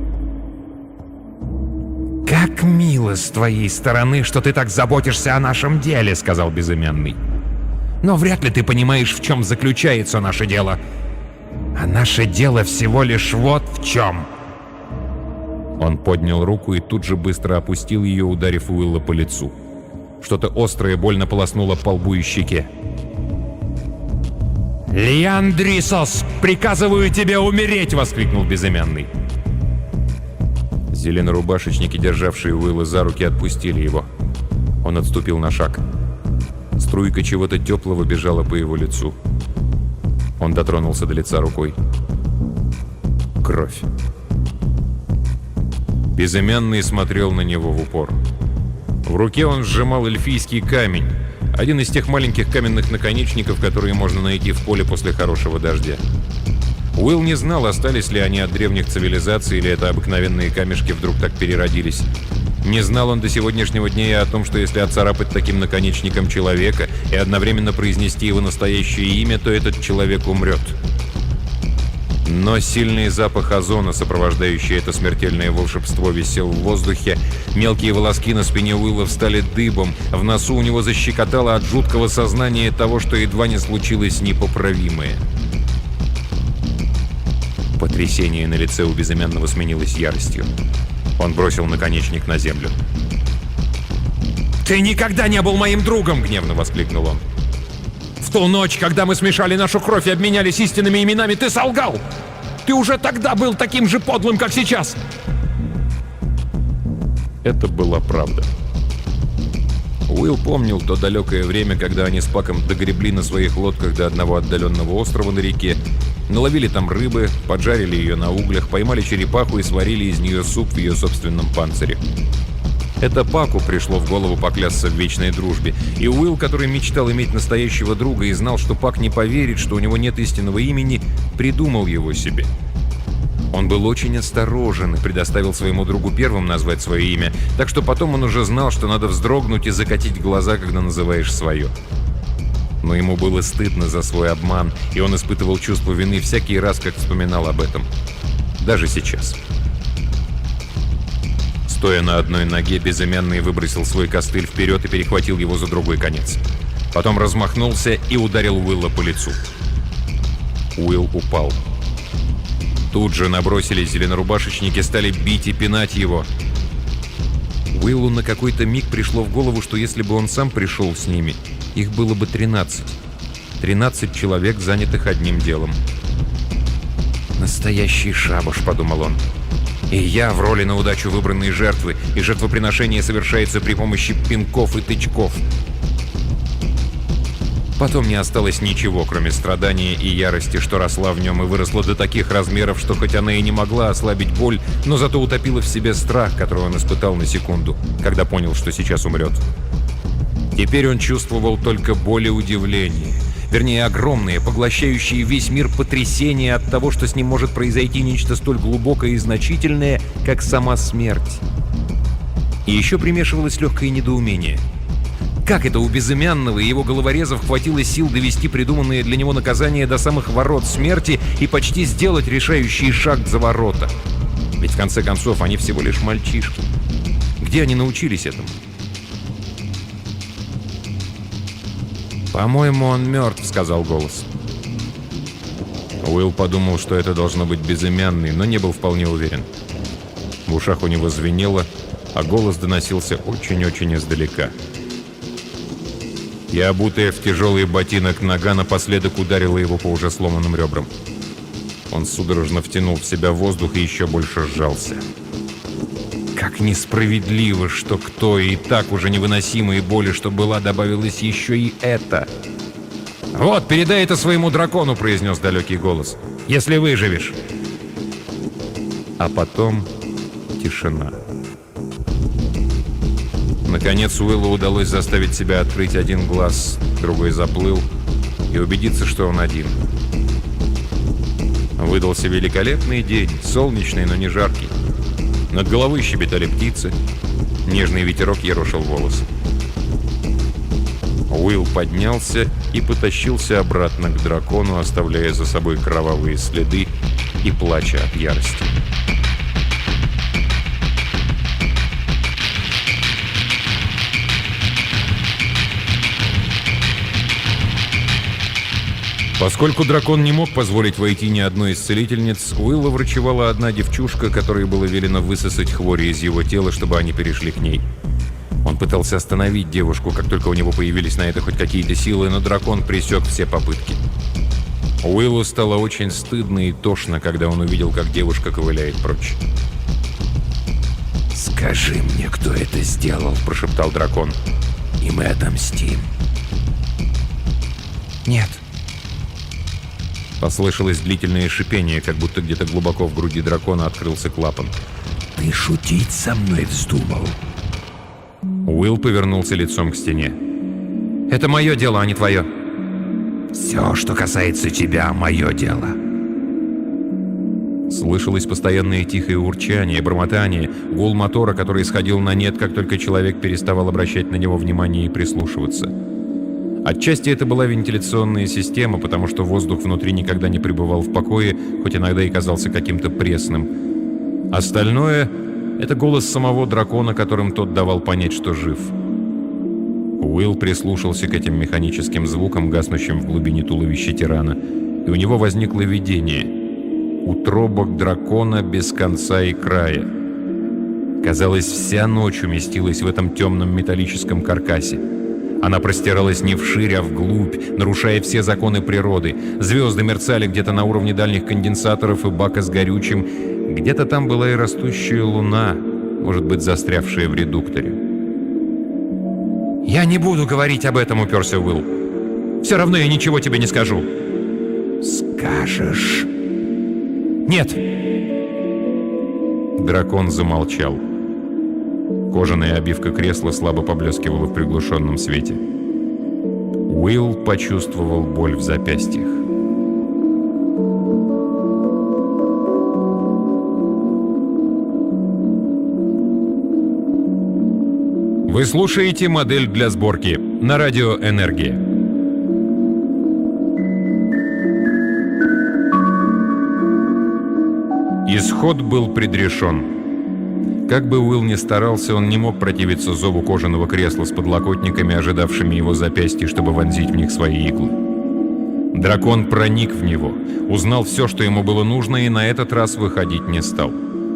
«Как мило с твоей стороны, что ты так заботишься о нашем деле», — сказал безымянный. «Но вряд ли ты понимаешь, в чем заключается наше дело. А наше дело всего лишь вот в чем». Он поднял руку и тут же быстро опустил ее, ударив Уилла по лицу. Что-то острое больно полоснуло по лбу и щеке. «Лиандрисос, приказываю тебе умереть!» — воскликнул безымянный. Зеленорубашечники, державшие Уилла за руки, отпустили его. Он отступил на шаг. Струйка чего-то теплого бежала по его лицу. Он дотронулся до лица рукой. Кровь. Безымянный смотрел на него в упор. В руке он сжимал эльфийский камень, один из тех маленьких каменных наконечников, которые можно найти в поле после хорошего дождя. Уилл не знал, остались ли они от древних цивилизаций, или это обыкновенные камешки вдруг так переродились. Не знал он до сегодняшнего дня и о том, что если отцарапать таким наконечником человека и одновременно произнести его настоящее имя, то этот человек умрет. Но сильный запах озона, сопровождающий это смертельное волшебство, висел в воздухе. Мелкие волоски на спине Уилла встали дыбом, в носу у него защекотало от жуткого сознания того, что едва не случилось непоправимое. Потрясение на лице у безымянного сменилось яростью. Он бросил наконечник на землю. «Ты никогда не был моим другом!» — гневно воскликнул он. «В ту ночь, когда мы смешали нашу кровь и обменялись истинными именами, ты солгал! Ты уже тогда был таким же подлым, как сейчас!» Это была правда. Уилл помнил то далекое время, когда они с Паком догребли на своих лодках до одного отдаленного острова на реке, наловили там рыбы, поджарили ее на углях, поймали черепаху и сварили из нее суп в ее собственном панцире. Это Паку пришло в голову поклясться в вечной дружбе, и Уилл, который мечтал иметь настоящего друга и знал, что Пак не поверит, что у него нет истинного имени, придумал его себе. Он был очень осторожен и предоставил своему другу первым назвать свое имя, так что потом он уже знал, что надо вздрогнуть и закатить глаза, когда называешь свое. Но ему было стыдно за свой обман, и он испытывал чувство вины всякий раз, как вспоминал об этом. Даже сейчас. Стоя на одной ноге, Безымянный выбросил свой костыль вперед и перехватил его за другой конец. Потом размахнулся и ударил Уилла по лицу. Уилл упал. Тут же набросились зеленорубашечники, стали бить и пинать его. Уиллу на какой-то миг пришло в голову, что если бы он сам пришел с ними, их было бы тринадцать. тринадцать человек, занятых одним делом. «Настоящий шабаш», — подумал он. «И я в роли на удачу выбранной жертвы, и жертвоприношение совершается при помощи пинков и тычков». Потом не осталось ничего, кроме страдания и ярости, что росла в нем и выросла до таких размеров, что хоть она и не могла ослабить боль, но зато утопила в себе страх, который он испытал на секунду, когда понял, что сейчас умрет. Теперь он чувствовал только боль и удивление. Вернее, огромные, поглощающие весь мир потрясения от того, что с ним может произойти нечто столь глубокое и значительное, как сама смерть. И еще примешивалось легкое недоумение. Как это у Безымянного и его головорезов хватило сил довести придуманные для него наказания до самых ворот смерти и почти сделать решающий шаг за ворота? Ведь в конце концов они всего лишь мальчишки. Где они научились этому? «По-моему, он мертв», — сказал голос. Уилл подумал, что это должно быть Безымянный, но не был вполне уверен. В ушах у него звенело, а голос доносился очень-очень издалека. И обутая в тяжелый ботинок нога напоследок ударила его по уже сломанным ребрам. Он судорожно втянул в себя воздух и еще больше сжался. Как несправедливо, что к той и так уже невыносимой боли, что была, добавилось еще и это. «Вот, передай это своему дракону», — произнес далекий голос. «Если выживешь». А потом тишина. Наконец Уиллу удалось заставить себя открыть один глаз, другой заплыл, и убедиться, что он один. Выдался великолепный день, солнечный, но не жаркий. Над головой щебетали птицы, нежный ветерок ерошил волосы. Уилл поднялся и потащился обратно к дракону, оставляя за собой кровавые следы и плача от ярости. Поскольку дракон не мог позволить войти ни одной из целительниц, Уилла врачевала одна девчушка, которой было велено высосать хвори из его тела, чтобы они перешли к ней. Он пытался остановить девушку, как только у него появились на это хоть какие-то силы, но дракон пресек все попытки. Уиллу стало очень стыдно и тошно, когда он увидел, как девушка ковыляет прочь. «Скажи мне, кто это сделал», — прошептал дракон, — «и мы отомстим». «Нет». Послышалось длительное шипение, как будто где-то глубоко в груди дракона открылся клапан. «Ты шутить со мной вздумал?» Уилл повернулся лицом к стене. «Это мое дело, а не твое». «Все, что касается тебя, мое дело». Слышалось постоянное тихое урчание, бормотание, гул мотора, который сходил на нет, как только человек переставал обращать на него внимание и прислушиваться. Отчасти это была вентиляционная система, потому что воздух внутри никогда не пребывал в покое, хоть иногда и казался каким-то пресным. Остальное — это голос самого дракона, которым тот давал понять, что жив. Уилл прислушался к этим механическим звукам, гаснущим в глубине туловища тирана, и у него возникло видение. Утроба дракона без конца и края. Казалось, вся ночь уместилась в этом темном металлическом каркасе. Она простиралась не вширь, а вглубь, нарушая все законы природы. Звезды мерцали где-то на уровне дальних конденсаторов и бака с горючим. Где-то там была и растущая луна, может быть, застрявшая в редукторе. «Я не буду говорить об этом», — уперся Уилл. «Все равно я ничего тебе не скажу». «Скажешь?» «Нет». Дракон замолчал. Кожаная обивка кресла слабо поблескивала в приглушенном свете. Уилл почувствовал боль в запястьях. Вы слушаете «Модель для сборки» на радио «Энергия». Исход был предрешен. Как бы Уилл ни старался, он не мог противиться зову кожаного кресла с подлокотниками, ожидавшими его запястья, чтобы вонзить в них свои иглы. Дракон проник в него, узнал все, что ему было нужно, и на этот раз выходить не стал.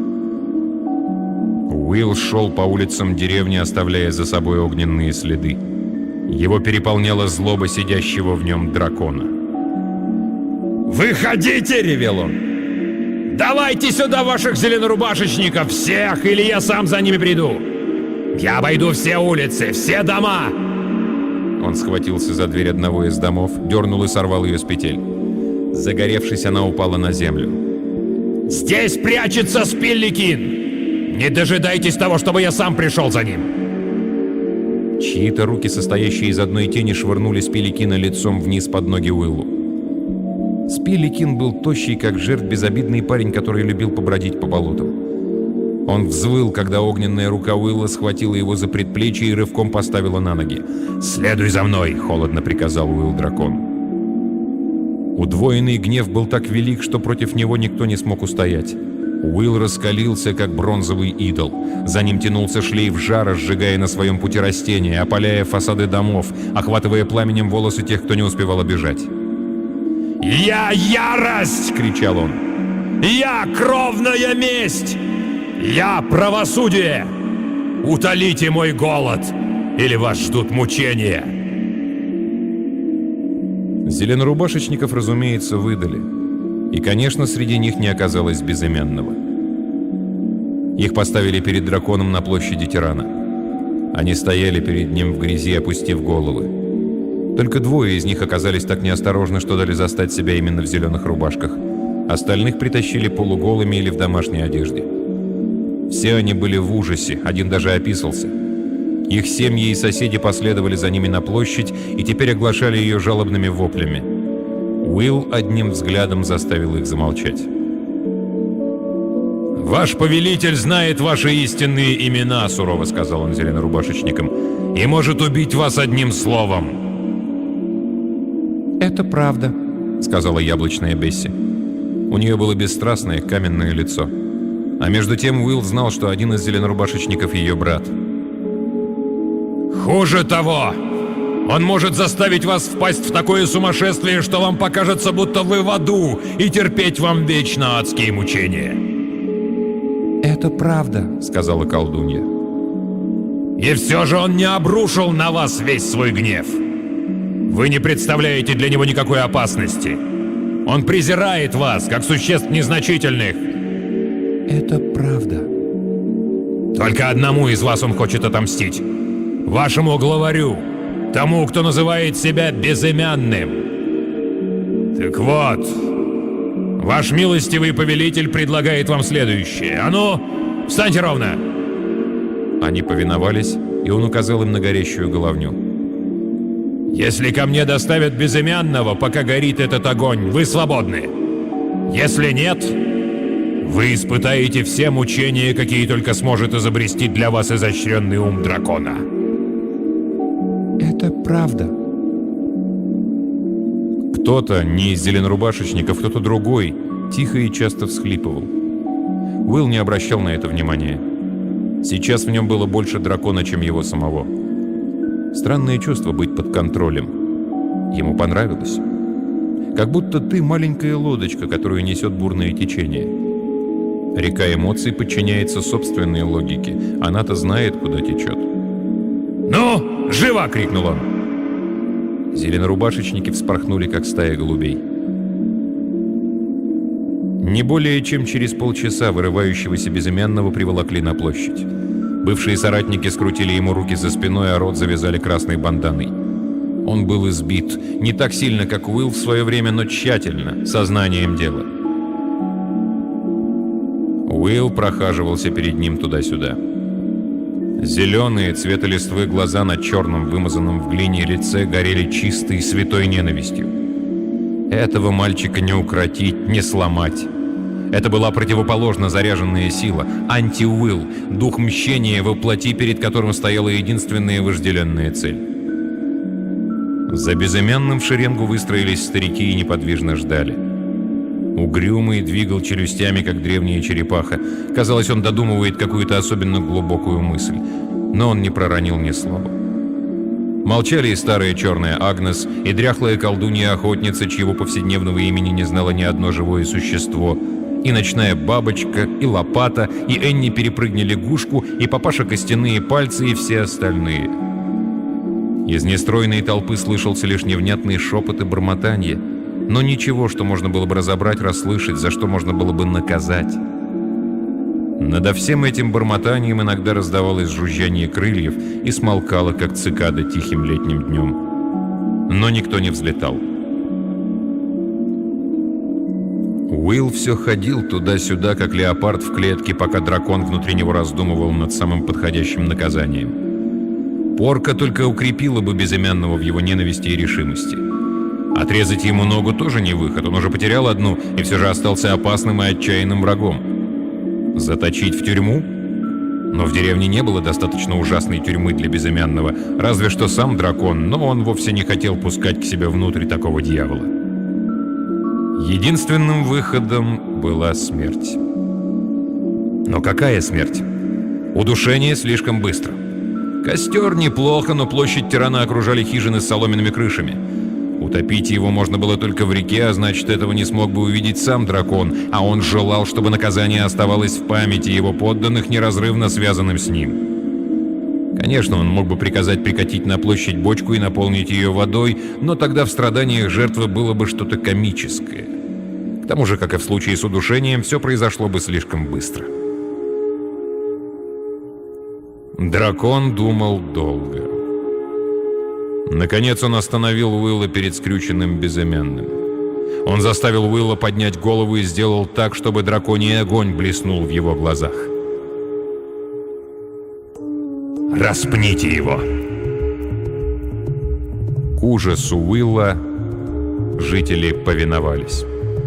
Уилл шел по улицам деревни, оставляя за собой огненные следы. Его переполняла злоба сидящего в нем дракона. «Выходите!» — ревел он. «Давайте сюда ваших зеленорубашечников, всех, или я сам за ними приду! Я обойду все улицы, все дома!» Он схватился за дверь одного из домов, дернул и сорвал ее с петель. Загоревшись, она упала на землю. «Здесь прячется Спилликин! Не дожидайтесь того, чтобы я сам пришел за ним!» Чьи-то руки, состоящие из одной тени, швырнули Спилликина лицом вниз под ноги Уиллу. Спилликин был тощий, как жертв, безобидный парень, который любил побродить по болотам. Он взвыл, когда огненная рука Уилла схватила его за предплечье и рывком поставила на ноги. «Следуй за мной!» — холодно приказал Уилл дракон. Удвоенный гнев был так велик, что против него никто не смог устоять. Уилл раскалился, как бронзовый идол. За ним тянулся шлейф жара, сжигая на своем пути растения, опаляя фасады домов, охватывая пламенем волосы тех, кто не успевал бежать. «Я ярость!» — кричал он. «Я кровная месть! Я правосудие! Утолите мой голод, или вас ждут мучения!» Зеленорубашечников, разумеется, выдали. И, конечно, среди них не оказалось безымянного. Их поставили перед драконом на площади Тирана. Они стояли перед ним в грязи, опустив головы. Только двое из них оказались так неосторожны, что дали застать себя именно в зеленых рубашках. Остальных притащили полуголыми или в домашней одежде. Все они были в ужасе, один даже описался. Их семьи и соседи последовали за ними на площадь и теперь оглашали ее жалобными воплями. Уилл одним взглядом заставил их замолчать. «Ваш повелитель знает ваши истинные имена», — сурово сказал он зеленорубашечникам, «и может убить вас одним словом». «Это правда», — сказала яблочная Бесси. У нее было бесстрастное каменное лицо. А между тем Уилл знал, что один из зеленорубашечников ее брат. «Хуже того! Он может заставить вас впасть в такое сумасшествие, что вам покажется, будто вы в аду, и терпеть вам вечно адские мучения». «Это правда», — сказала колдунья. «И все же он не обрушил на вас весь свой гнев. Вы не представляете для него никакой опасности. Он презирает вас, как существ незначительных». «Это правда». «Только одному из вас он хочет отомстить. Вашему главарю, тому, кто называет себя безымянным. Так вот, ваш милостивый повелитель предлагает вам следующее. А ну, встаньте ровно!» Они повиновались, и он указал им на горящую головню. «Если ко мне доставят безымянного, пока горит этот огонь, вы свободны. Если нет, вы испытаете все мучения, какие только сможет изобрести для вас изощренный ум дракона». «Это правда». Кто-то, не из зеленорубашечников, кто-то другой, тихо и часто всхлипывал. Уилл не обращал на это внимания. Сейчас в нем было больше дракона, чем его самого. Странное чувство быть под контролем. Ему понравилось. Как будто ты маленькая лодочка, которую несет бурное течение. Река эмоций подчиняется собственной логике. Она-то знает, куда течет. «Ну, живо!» — крикнул он. Зеленорубашечники вспорхнули, как стая голубей. Не более чем через полчаса вырывающегося безымянного приволокли на площадь. Бывшие соратники скрутили ему руки за спиной, а рот завязали красной банданой. Он был избит. Не так сильно, как Уилл в свое время, но тщательно, сознанием дела. Уилл прохаживался перед ним туда-сюда. Зеленые цвета листвы глаза на черном, вымазанном в глине лице горели чистой, святой ненавистью. Этого мальчика не укротить, не сломать. Это была противоположно заряженная сила, анти-Уилл, дух мщения во плоти, перед которым стояла единственная вожделенная цель. За безымянным в шеренгу выстроились старики и неподвижно ждали. Угрюмый двигал челюстями, как древняя черепаха. Казалось, он додумывает какую-то особенно глубокую мысль. Но он не проронил ни слова. Молчали и старая черная Агнес, и дряхлая колдунья-охотница, чьего повседневного имени не знало ни одно живое существо, и ночная бабочка, и лопата, и Энни перепрыгни лягушку, и папаша костяные пальцы, и все остальные. Из нестройной толпы слышался лишь невнятный шепот и бормотанье, но ничего, что можно было бы разобрать, расслышать, за что можно было бы наказать. Надо всем этим бормотанием иногда раздавалось жужжание крыльев и смолкало, как цикада тихим летним днем. Но никто не взлетал. Уилл все ходил туда-сюда, как леопард в клетке, пока дракон внутри него раздумывал над самым подходящим наказанием. Порка только укрепила бы безымянного в его ненависти и решимости. Отрезать ему ногу тоже не выход, он уже потерял одну и все же остался опасным и отчаянным врагом. Заточить в тюрьму? Но в деревне не было достаточно ужасной тюрьмы для безымянного, разве что сам дракон, но он вовсе не хотел пускать к себе внутрь такого дьявола. Единственным выходом была смерть. Но какая смерть? Удушение слишком быстро. Костер неплохо, но площадь тирана окружали хижины с соломенными крышами. Утопить его можно было только в реке, а значит, этого не смог бы увидеть сам дракон, а он желал, чтобы наказание оставалось в памяти его подданных, неразрывно связанным с ним. Конечно, он мог бы приказать прикатить на площадь бочку и наполнить ее водой, но тогда в страданиях жертвы было бы что-то комическое. К тому же, как и в случае с удушением, все произошло бы слишком быстро. Дракон думал долго. Наконец он остановил Уилла перед скрюченным безымянным. Он заставил Уилла поднять голову и сделал так, чтобы драконий огонь блеснул в его глазах. «Распните его!» К ужасу Уилла жители повиновались.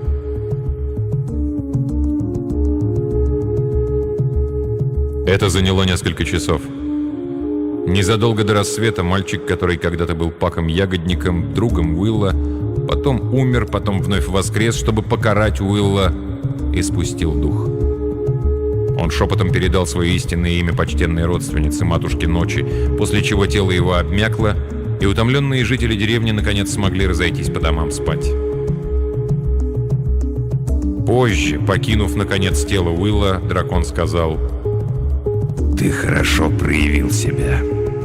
Это заняло несколько часов. Незадолго до рассвета мальчик, который когда-то был Паком-ягодником, другом Уилла, потом умер, потом вновь воскрес, чтобы покарать Уилла, и спустил дух. Он шепотом передал свое истинное имя почтенной родственнице, матушке Ночи, после чего тело его обмякло, и утомленные жители деревни наконец смогли разойтись по домам спать. Позже, покинув наконец тело Уилла, дракон сказал: «Ты хорошо проявил себя».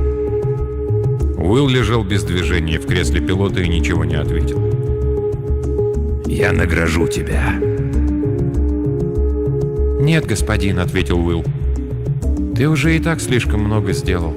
Уилл лежал без движения в кресле пилота и ничего не ответил. «Я награжу тебя». «Нет, господин», — ответил Уилл. «Ты уже и так слишком много сделал».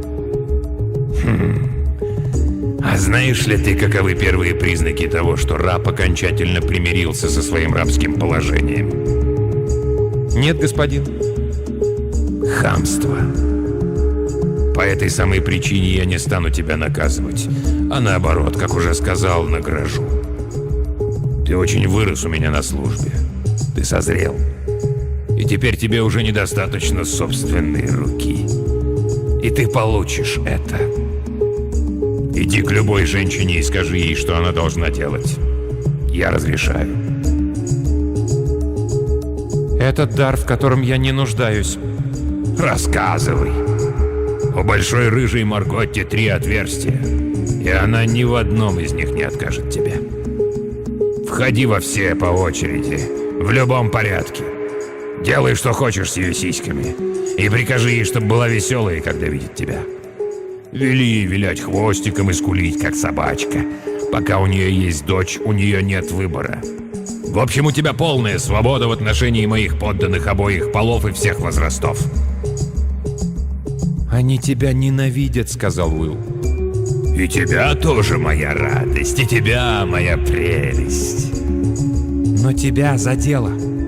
Хм. А знаешь ли ты, каковы первые признаки того, что раб окончательно примирился со своим рабским положением? «Нет, господин». Хамство. По этой самой причине я не стану тебя наказывать, а наоборот, как уже сказал, награжу. Ты очень вырос у меня на службе. Ты созрел. И теперь тебе уже недостаточно собственной руки. И ты получишь это. Иди к любой женщине и скажи ей, что она должна делать. Я разрешаю. Это дар, в котором я не нуждаюсь. Рассказывай. У большой рыжей Марготти три отверстия, и она ни в одном из них не откажет тебе. Входи во все по очереди, в любом порядке. Делай, что хочешь с ее сиськами. И прикажи ей, чтобы была веселой, когда видит тебя. Вели ей вилять хвостиком и скулить, как собачка. Пока у нее есть дочь, у нее нет выбора. В общем, у тебя полная свобода в отношении моих подданных обоих полов и всех возрастов. «Они тебя ненавидят», — сказал Уилл. И тебя тоже моя радость, и тебя моя прелесть. «Но тебя задело».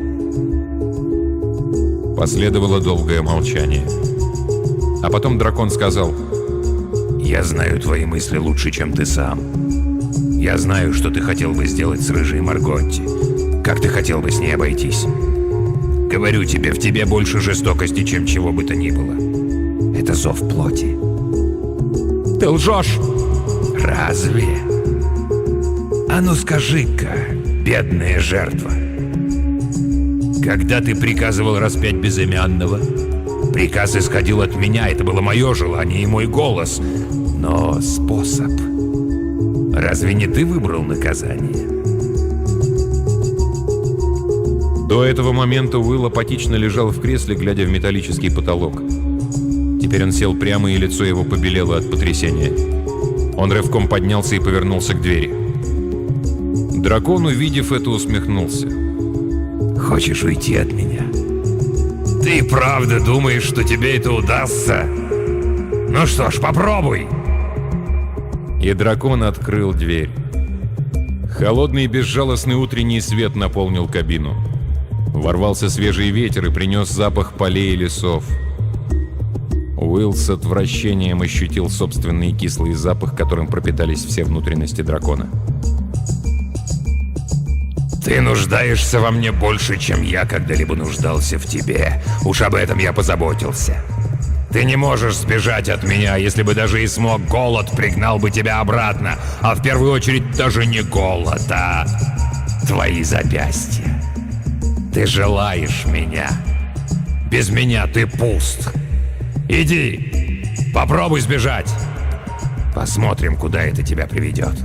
Последовало долгое молчание. А потом дракон сказал: «Я знаю твои мысли лучше, чем ты сам. Я знаю, что ты хотел бы сделать с рыжей Марготти. Как ты хотел бы с ней обойтись. Говорю тебе, в тебе больше жестокости, чем чего бы то ни было. Это зов плоти». «Ты лжешь!» «Разве? А ну скажи-ка, бедная жертва, когда ты приказывал распять безымянного, приказ исходил от меня, это было мое желание и мой голос, но способ... Разве не ты выбрал наказание?» До этого момента Уилл апатично лежал в кресле, глядя в металлический потолок. Теперь он сел прямо, и лицо его побелело от потрясения. Он рывком поднялся и повернулся к двери. Дракон, увидев это, усмехнулся. «Хочешь уйти от меня? Ты правда думаешь, что тебе это удастся? Ну что ж, попробуй!» И дракон открыл дверь. Холодный и безжалостный утренний свет наполнил кабину. Ворвался свежий ветер и принес запах полей и лесов. Уилл с отвращением ощутил собственный кислый запах, которым пропитались все внутренности дракона. «Ты нуждаешься во мне больше, чем я когда-либо нуждался в тебе. Уж об этом я позаботился. Ты не можешь сбежать от меня, если бы даже и смог, голод пригнал бы тебя обратно. А в первую очередь даже не голод, а твои запястья. Ты желаешь меня. Без меня ты пуст. Иди, попробуй сбежать. Посмотрим, куда это тебя приведет».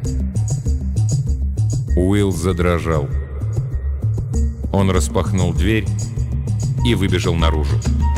Уилл задрожал. Он распахнул дверь и выбежал наружу.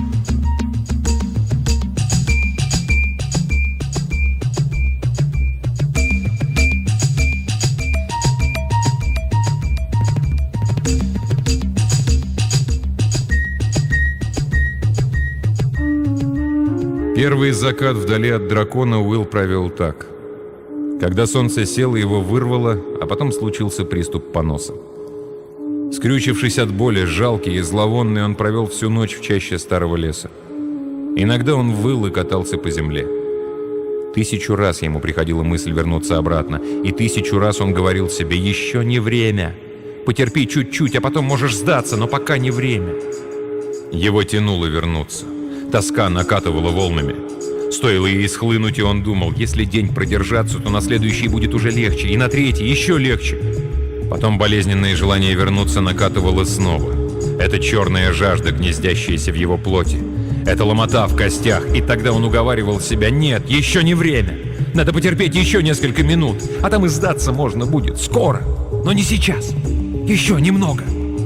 Первый закат вдали от дракона Уилл провел так. Когда солнце село, его вырвало, а потом случился приступ поноса. Скрючившись от боли, жалкий и зловонный, он провел всю ночь в чаще старого леса. Иногда он выл и катался по земле. Тысячу раз ему приходила мысль вернуться обратно, и тысячу раз он говорил себе: «Еще не время! Потерпи чуть-чуть, а потом можешь сдаться, но пока не время!» Его тянуло вернуться. Тоска накатывала волнами. Стоило ей схлынуть, и он думал: если день продержаться, то на следующий будет уже легче, и на третий еще легче. Потом болезненное желание вернуться накатывало снова. Это черная жажда, гнездящаяся в его плоти. Это ломота в костях, и тогда он уговаривал себя: нет, еще не время. Надо потерпеть еще несколько минут, а там и сдаться можно будет скоро, но не сейчас. Еще немного.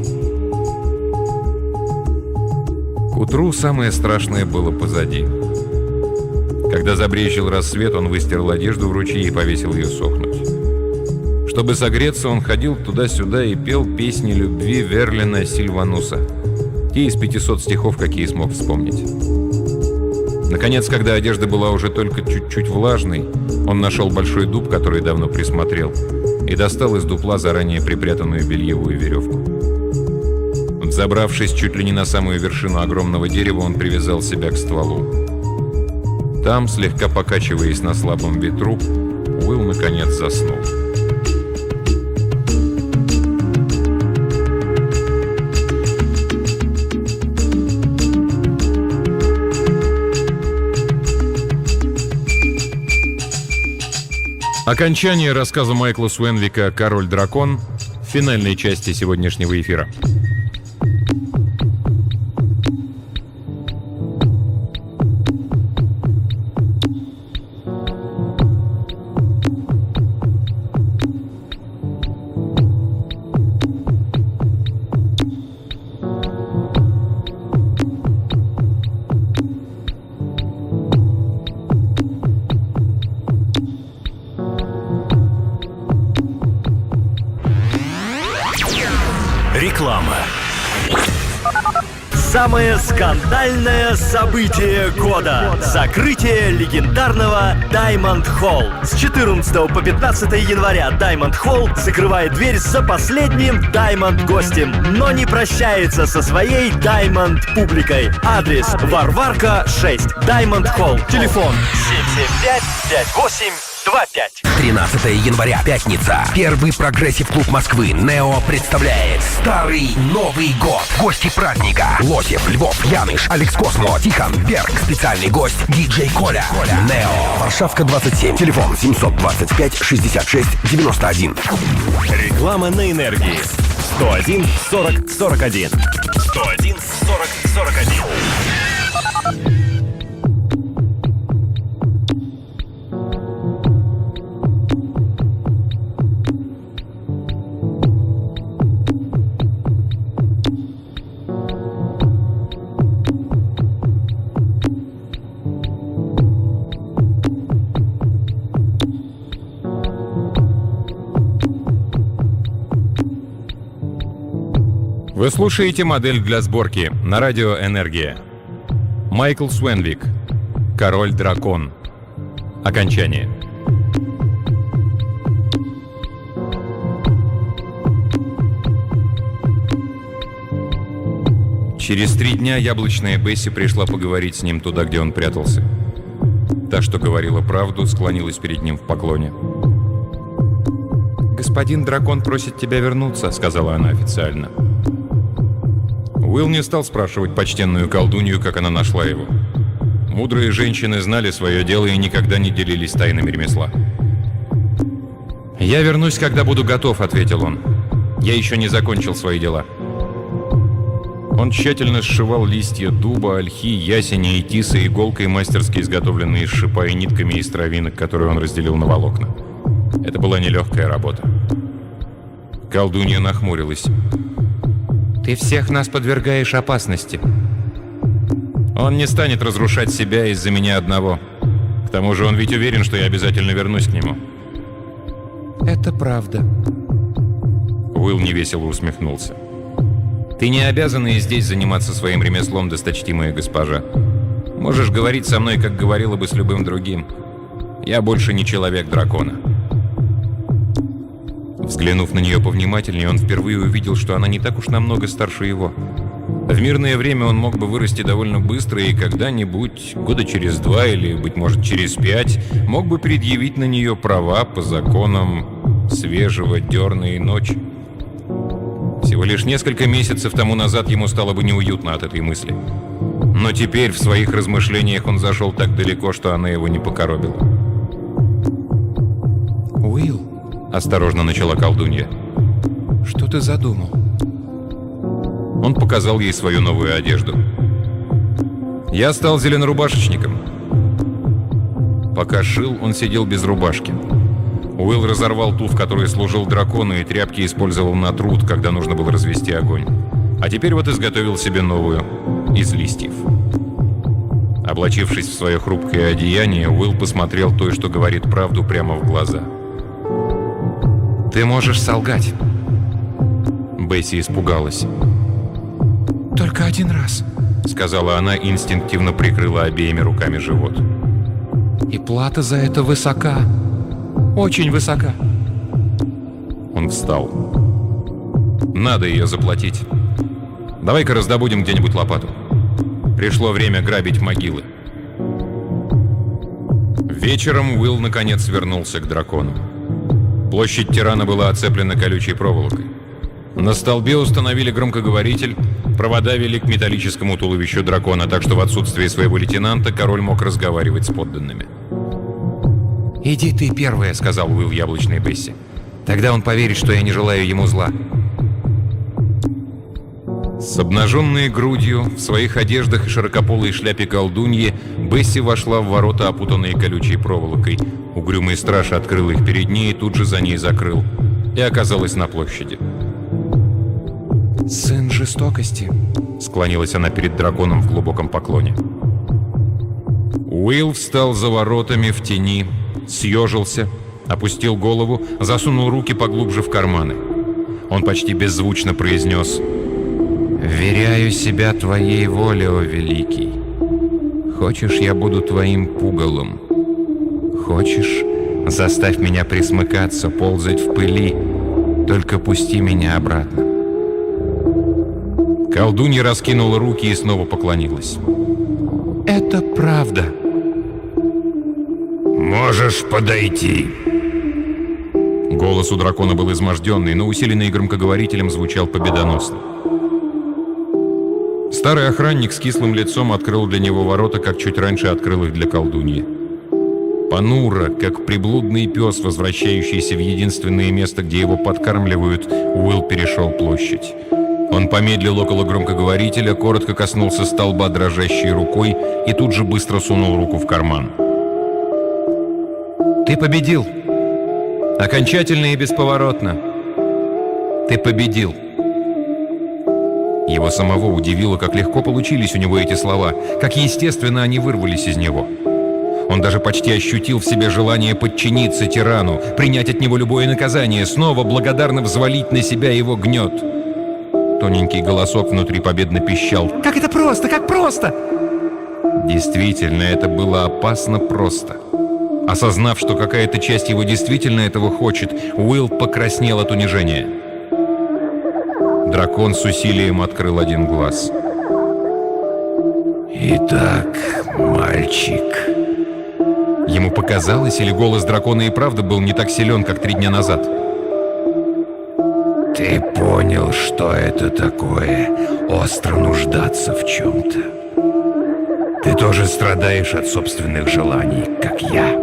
К утру самое страшное было позади. Когда забрезжил рассвет, он выстирал одежду в ручье и повесил ее сохнуть. Чтобы согреться, он ходил туда-сюда и пел песни любви Верлина Сильвануса. Те из пятисот стихов, какие смог вспомнить. Наконец, когда одежда была уже только чуть-чуть влажной, он нашел большой дуб, который давно присмотрел, и достал из дупла заранее припрятанную бельевую веревку. Забравшись чуть ли не на самую вершину огромного дерева, он привязал себя к стволу. Там, слегка покачиваясь на слабом ветру, Уилл наконец заснул. Окончание рассказа Майкла Суэнвика «Король-дракон» в финальной части сегодняшнего эфира. Реклама. Самое скандальное событие года. Закрытие легендарного Diamond Hall. С четырнадцатого по пятнадцатое января Diamond Hall закрывает дверь за последним Diamond гостем, но не прощается со своей Diamond публикой. Адрес: Варварка шесть, Diamond Hall. Телефон семь семь пять пять восемь два пять. тринадцатое января, пятница. Первый прогрессив-клуб Москвы «Нео» представляет Старый Новый год. Гости праздника: Лосев, Львов, Яныш, Алекс Космо, Тихон, Берг. Специальный гость диджей Коля. «Нео». Варшавка двадцать семь. Телефон семьсот двадцать пять шестьдесят шесть девяносто один. Реклама на энергии. сто один сорок сорок один. сто один сорок сорок один. Вы слушаете «Модель для сборки» на радио «Энергия». Майкл Суэнвик. Король-дракон. Окончание. Через три дня яблочная Бесси пришла поговорить с ним туда, где он прятался. Та, что говорила правду, склонилась перед ним в поклоне. «Господин дракон просит тебя вернуться», — сказала она официально. Уилл не стал спрашивать почтенную колдунью, как она нашла его. Мудрые женщины знали свое дело и никогда не делились тайнами ремесла. «Я вернусь, когда буду готов», — ответил он. «Я еще не закончил свои дела». Он тщательно сшивал листья дуба, ольхи, ясеня и тиса иголкой, мастерски изготовленные из шипа и нитками из травинок, которые он разделил на волокна. Это была нелегкая работа. Колдунья нахмурилась. «Ты всех нас подвергаешь опасности. Он не станет разрушать себя из-за меня одного. К тому же он ведь уверен, что я обязательно вернусь к нему». «Это правда». Уилл невесело усмехнулся. «Ты не обязана и здесь заниматься своим ремеслом, досточтимая госпожа. Можешь говорить со мной, как говорила бы с любым другим. Я больше не человек дракона». Взглянув на нее повнимательнее, он впервые увидел, что она не так уж намного старше его. В мирное время он мог бы вырасти довольно быстро и когда-нибудь, года через два или, быть может, через пять, мог бы предъявить на нее права по законам свежего дерна и ночи. Всего лишь несколько месяцев тому назад ему стало бы неуютно от этой мысли. Но теперь в своих размышлениях он зашел так далеко, что она его не покоробила. «Уилл», — осторожно начала колдунья, — «что ты задумал?» Он показал ей свою новую одежду. «Я стал зеленорубашечником». Пока шил, он сидел без рубашки. Уилл разорвал ту, в которой служил дракону, и тряпки использовал на труд, когда нужно было развести огонь. А теперь вот изготовил себе новую, из листьев. Облачившись в свое хрупкое одеяние, Уилл посмотрел той, что говорит правду, прямо в глаза. «Ты можешь солгать». Бесси испугалась. «Только один раз», — сказала она и инстинктивно прикрыла обеими руками живот. «И плата за это высока. Очень высока». Он встал. «Надо ее заплатить. Давай-ка раздобудем где-нибудь лопату. Пришло время грабить могилы». Вечером Уилл наконец вернулся к дракону. Площадь тирана была оцеплена колючей проволокой. На столбе установили громкоговоритель, провода вели к металлическому туловищу дракона, так что в отсутствие своего лейтенанта король мог разговаривать с подданными. «Иди ты первая», — сказал Уилл яблочной Бесси. «Тогда он поверит, что я не желаю ему зла». С обнаженной грудью, в своих одеждах и широкополой шляпе колдуньи, Бесси вошла в ворота, опутанные колючей проволокой. Угрюмый страж открыл их перед ней и тут же за ней закрыл. И оказалась на площади. «Сын жестокости», — склонилась она перед драконом в глубоком поклоне. Уилл встал за воротами в тени, съежился, опустил голову, засунул руки поглубже в карманы. Он почти беззвучно произнес: «Вверяю себя твоей воле, о великий. Хочешь, я буду твоим пугалом. Хочешь, заставь меня присмыкаться, ползать в пыли. Только пусти меня обратно». Колдунья раскинула руки и снова поклонилась. «Это правда». «Можешь подойти». Голос у дракона был изможденный, но усиленный громкоговорителем звучал победоносно. Старый охранник с кислым лицом открыл для него ворота, как чуть раньше открыл их для колдуньи. Понуро, как приблудный пес, возвращающийся в единственное место, где его подкармливают, Уилл перешел площадь. Он помедлил около громкоговорителя, коротко коснулся столба дрожащей рукой и тут же быстро сунул руку в карман. «Ты победил. Окончательно и бесповоротно. Ты победил». Его самого удивило, как легко получились у него эти слова, как естественно они вырвались из него. Он даже почти ощутил в себе желание подчиниться тирану, принять от него любое наказание, снова благодарно взвалить на себя его гнет. Тоненький голосок внутри победно пищал: «Как это просто, как просто!» Действительно, это было опасно просто. Осознав, что какая-то часть его действительно этого хочет, Уилл покраснел от унижения. Дракон с усилием открыл один глаз. «Итак, мальчик...» Ему показалось, или голос дракона и правда был не так силен, как три дня назад. «Ты понял, что это такое — остро нуждаться в чем-то. Ты тоже страдаешь от собственных желаний, как я.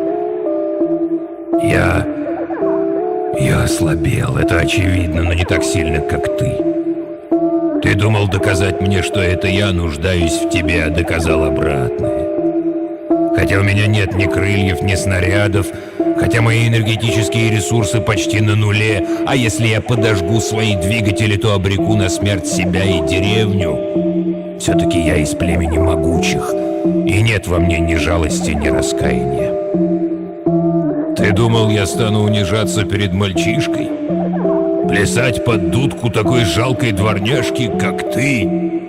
Я... я ослабел, это очевидно, но не так сильно, как ты. Ты думал доказать мне, что это я нуждаюсь в тебе, а доказал обратное. Хотя у меня нет ни крыльев, ни снарядов, хотя мои энергетические ресурсы почти на нуле, а если я подожгу свои двигатели, то обреку на смерть себя и деревню. Все-таки я из племени могучих, и нет во мне ни жалости, ни раскаяния. Ты думал, я стану унижаться перед мальчишкой? Плясать под дудку такой жалкой дворняжки, как ты?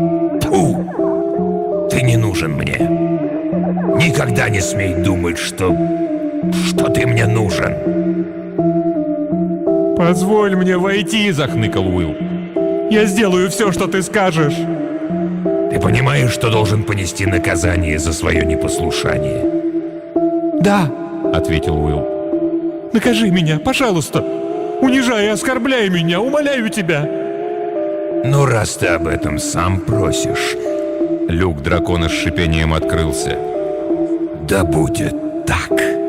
Тьфу! Ты не нужен мне. Никогда не смей думать, что... что ты мне нужен. «Позволь мне войти», — захныкал Уилл. «Я сделаю все, что ты скажешь». Ты понимаешь, что должен понести наказание за свое непослушание? «Да», — ответил Уилл. «Накажи меня, пожалуйста. Унижай и оскорбляй меня, умоляю тебя». Ну, раз ты об этом сам просишь... Люк дракона с шипением открылся. Да будет так.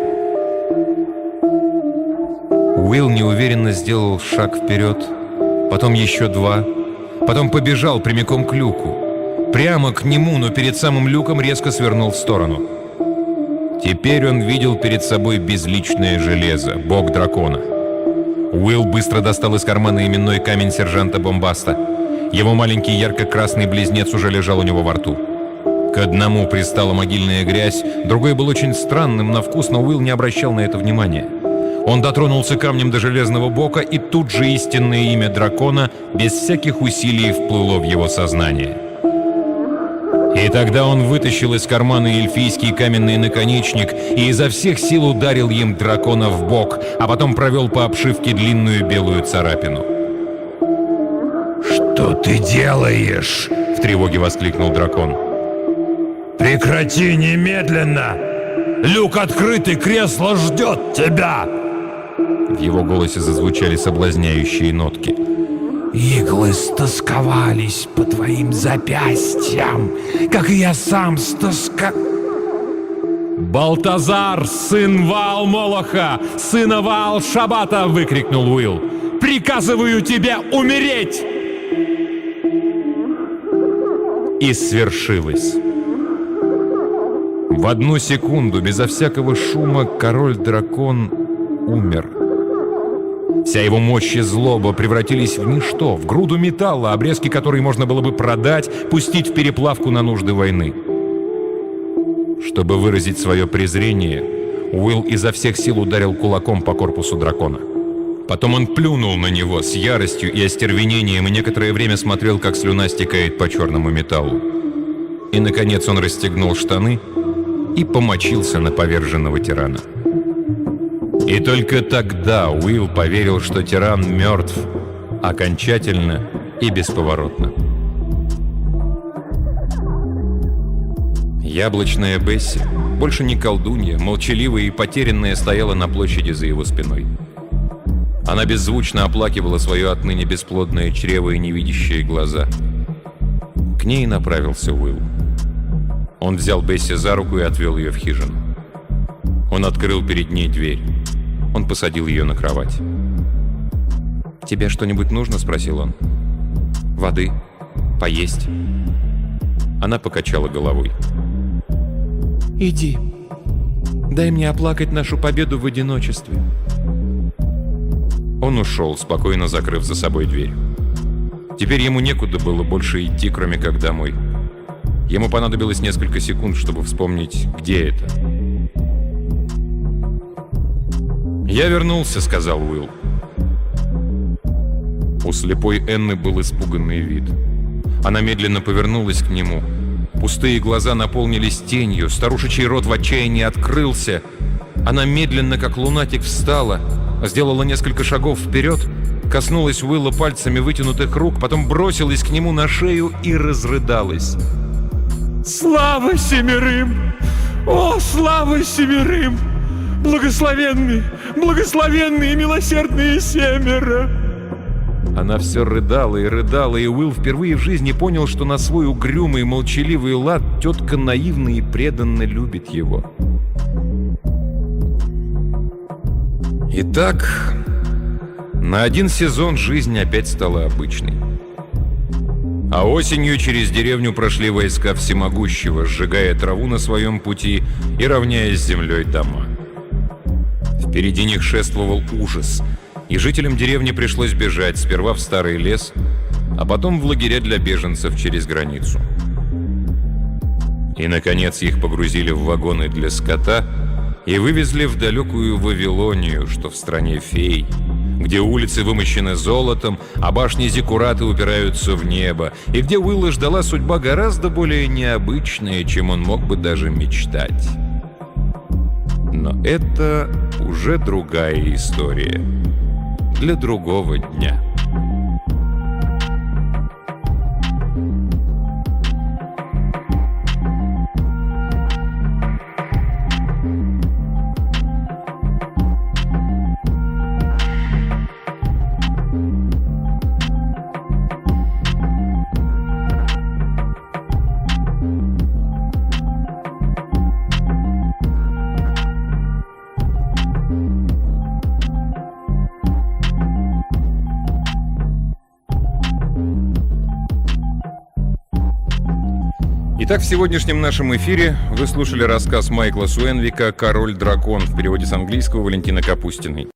Уилл неуверенно сделал шаг вперед, потом еще два, потом побежал прямиком к люку. Прямо к нему, но перед самым люком резко свернул в сторону. Теперь он видел перед собой безличное железо, бог дракона. Уилл быстро достал из кармана именной камень сержанта Бомбаста. Его маленький ярко-красный близнец уже лежал у него во рту. К одному пристала могильная грязь, другой был очень странным на вкус, но Уилл не обращал на это внимания. Он дотронулся камнем до железного бока, и тут же истинное имя дракона без всяких усилий вплыло в его сознание. И тогда он вытащил из кармана эльфийский каменный наконечник и изо всех сил ударил им дракона в бок, а потом провел по обшивке длинную белую царапину. «Что ты делаешь?» — в тревоге воскликнул дракон. «Прекрати немедленно! Люк открыт, и кресло ждет тебя!» В его голосе зазвучали соблазняющие нотки. «Иглы стосковались по твоим запястьям, как и я сам стоска...» «Балтазар, сын Ваал-Молоха, сына Ваал-Шабата!» — выкрикнул Уилл. «Приказываю тебе умереть!» И свершилось. В одну секунду, безо всякого шума, король-дракон умер. Вся его мощь и злоба превратились в ничто, в груду металла, обрезки которой можно было бы продать, пустить в переплавку на нужды войны. Чтобы выразить свое презрение, Уилл изо всех сил ударил кулаком по корпусу дракона. Потом он плюнул на него с яростью и остервенением и некоторое время смотрел, как слюна стекает по черному металлу. И, наконец, он расстегнул штаны и помочился на поверженного тирана. И только тогда Уилл поверил, что тиран мертв окончательно и бесповоротно. Яблочная Бесси, больше не колдунья, молчаливая и потерянная, стояла на площади за его спиной. Она беззвучно оплакивала свое отныне бесплодное чрево и невидящие глаза. К ней направился Уилл. Он взял Бесси за руку и отвел ее в хижину. Он открыл перед ней дверь. Он посадил ее на кровать. «Тебе что-нибудь нужно?» — спросил он. «Воды? Поесть?» Она покачала головой. «Иди. Дай мне оплакать нашу победу в одиночестве». Он ушел, спокойно закрыв за собой дверь. Теперь ему некуда было больше идти, кроме как домой. Ему понадобилось несколько секунд, чтобы вспомнить, где это. «Я вернулся», — сказал Уилл. У слепой Энны был испуганный вид. Она медленно повернулась к нему. Пустые глаза наполнились тенью, старушечий рот в отчаянии открылся. Она медленно, как лунатик, встала, сделала несколько шагов вперед, коснулась Уилла пальцами вытянутых рук, потом бросилась к нему на шею и разрыдалась. «Слава семерым! О, слава семерым! Благословенные, благословенные и милосердные семеро!» Она все рыдала и рыдала, и Уилл впервые в жизни понял, что на свой угрюмый, молчаливый лад тетка наивно и преданно любит его. Итак, на один сезон жизнь опять стала обычной. А осенью через деревню прошли войска всемогущего, сжигая траву на своем пути и равняя с землей дома. Впереди них шествовал ужас, и жителям деревни пришлось бежать сперва в старый лес, а потом в лагеря для беженцев через границу. И, наконец, их погрузили в вагоны для скота и вывезли в далекую Вавилонию, что в стране фей, где улицы вымощены золотом, а башни зиккураты упираются в небо, и где Уилла ждала судьба гораздо более необычная, чем он мог бы даже мечтать. Но это уже другая история. Для другого дня. Итак, в сегодняшнем нашем эфире вы слушали рассказ Майкла Суэнвика «Король-дракон» в переводе с английского Валентины Капустиной.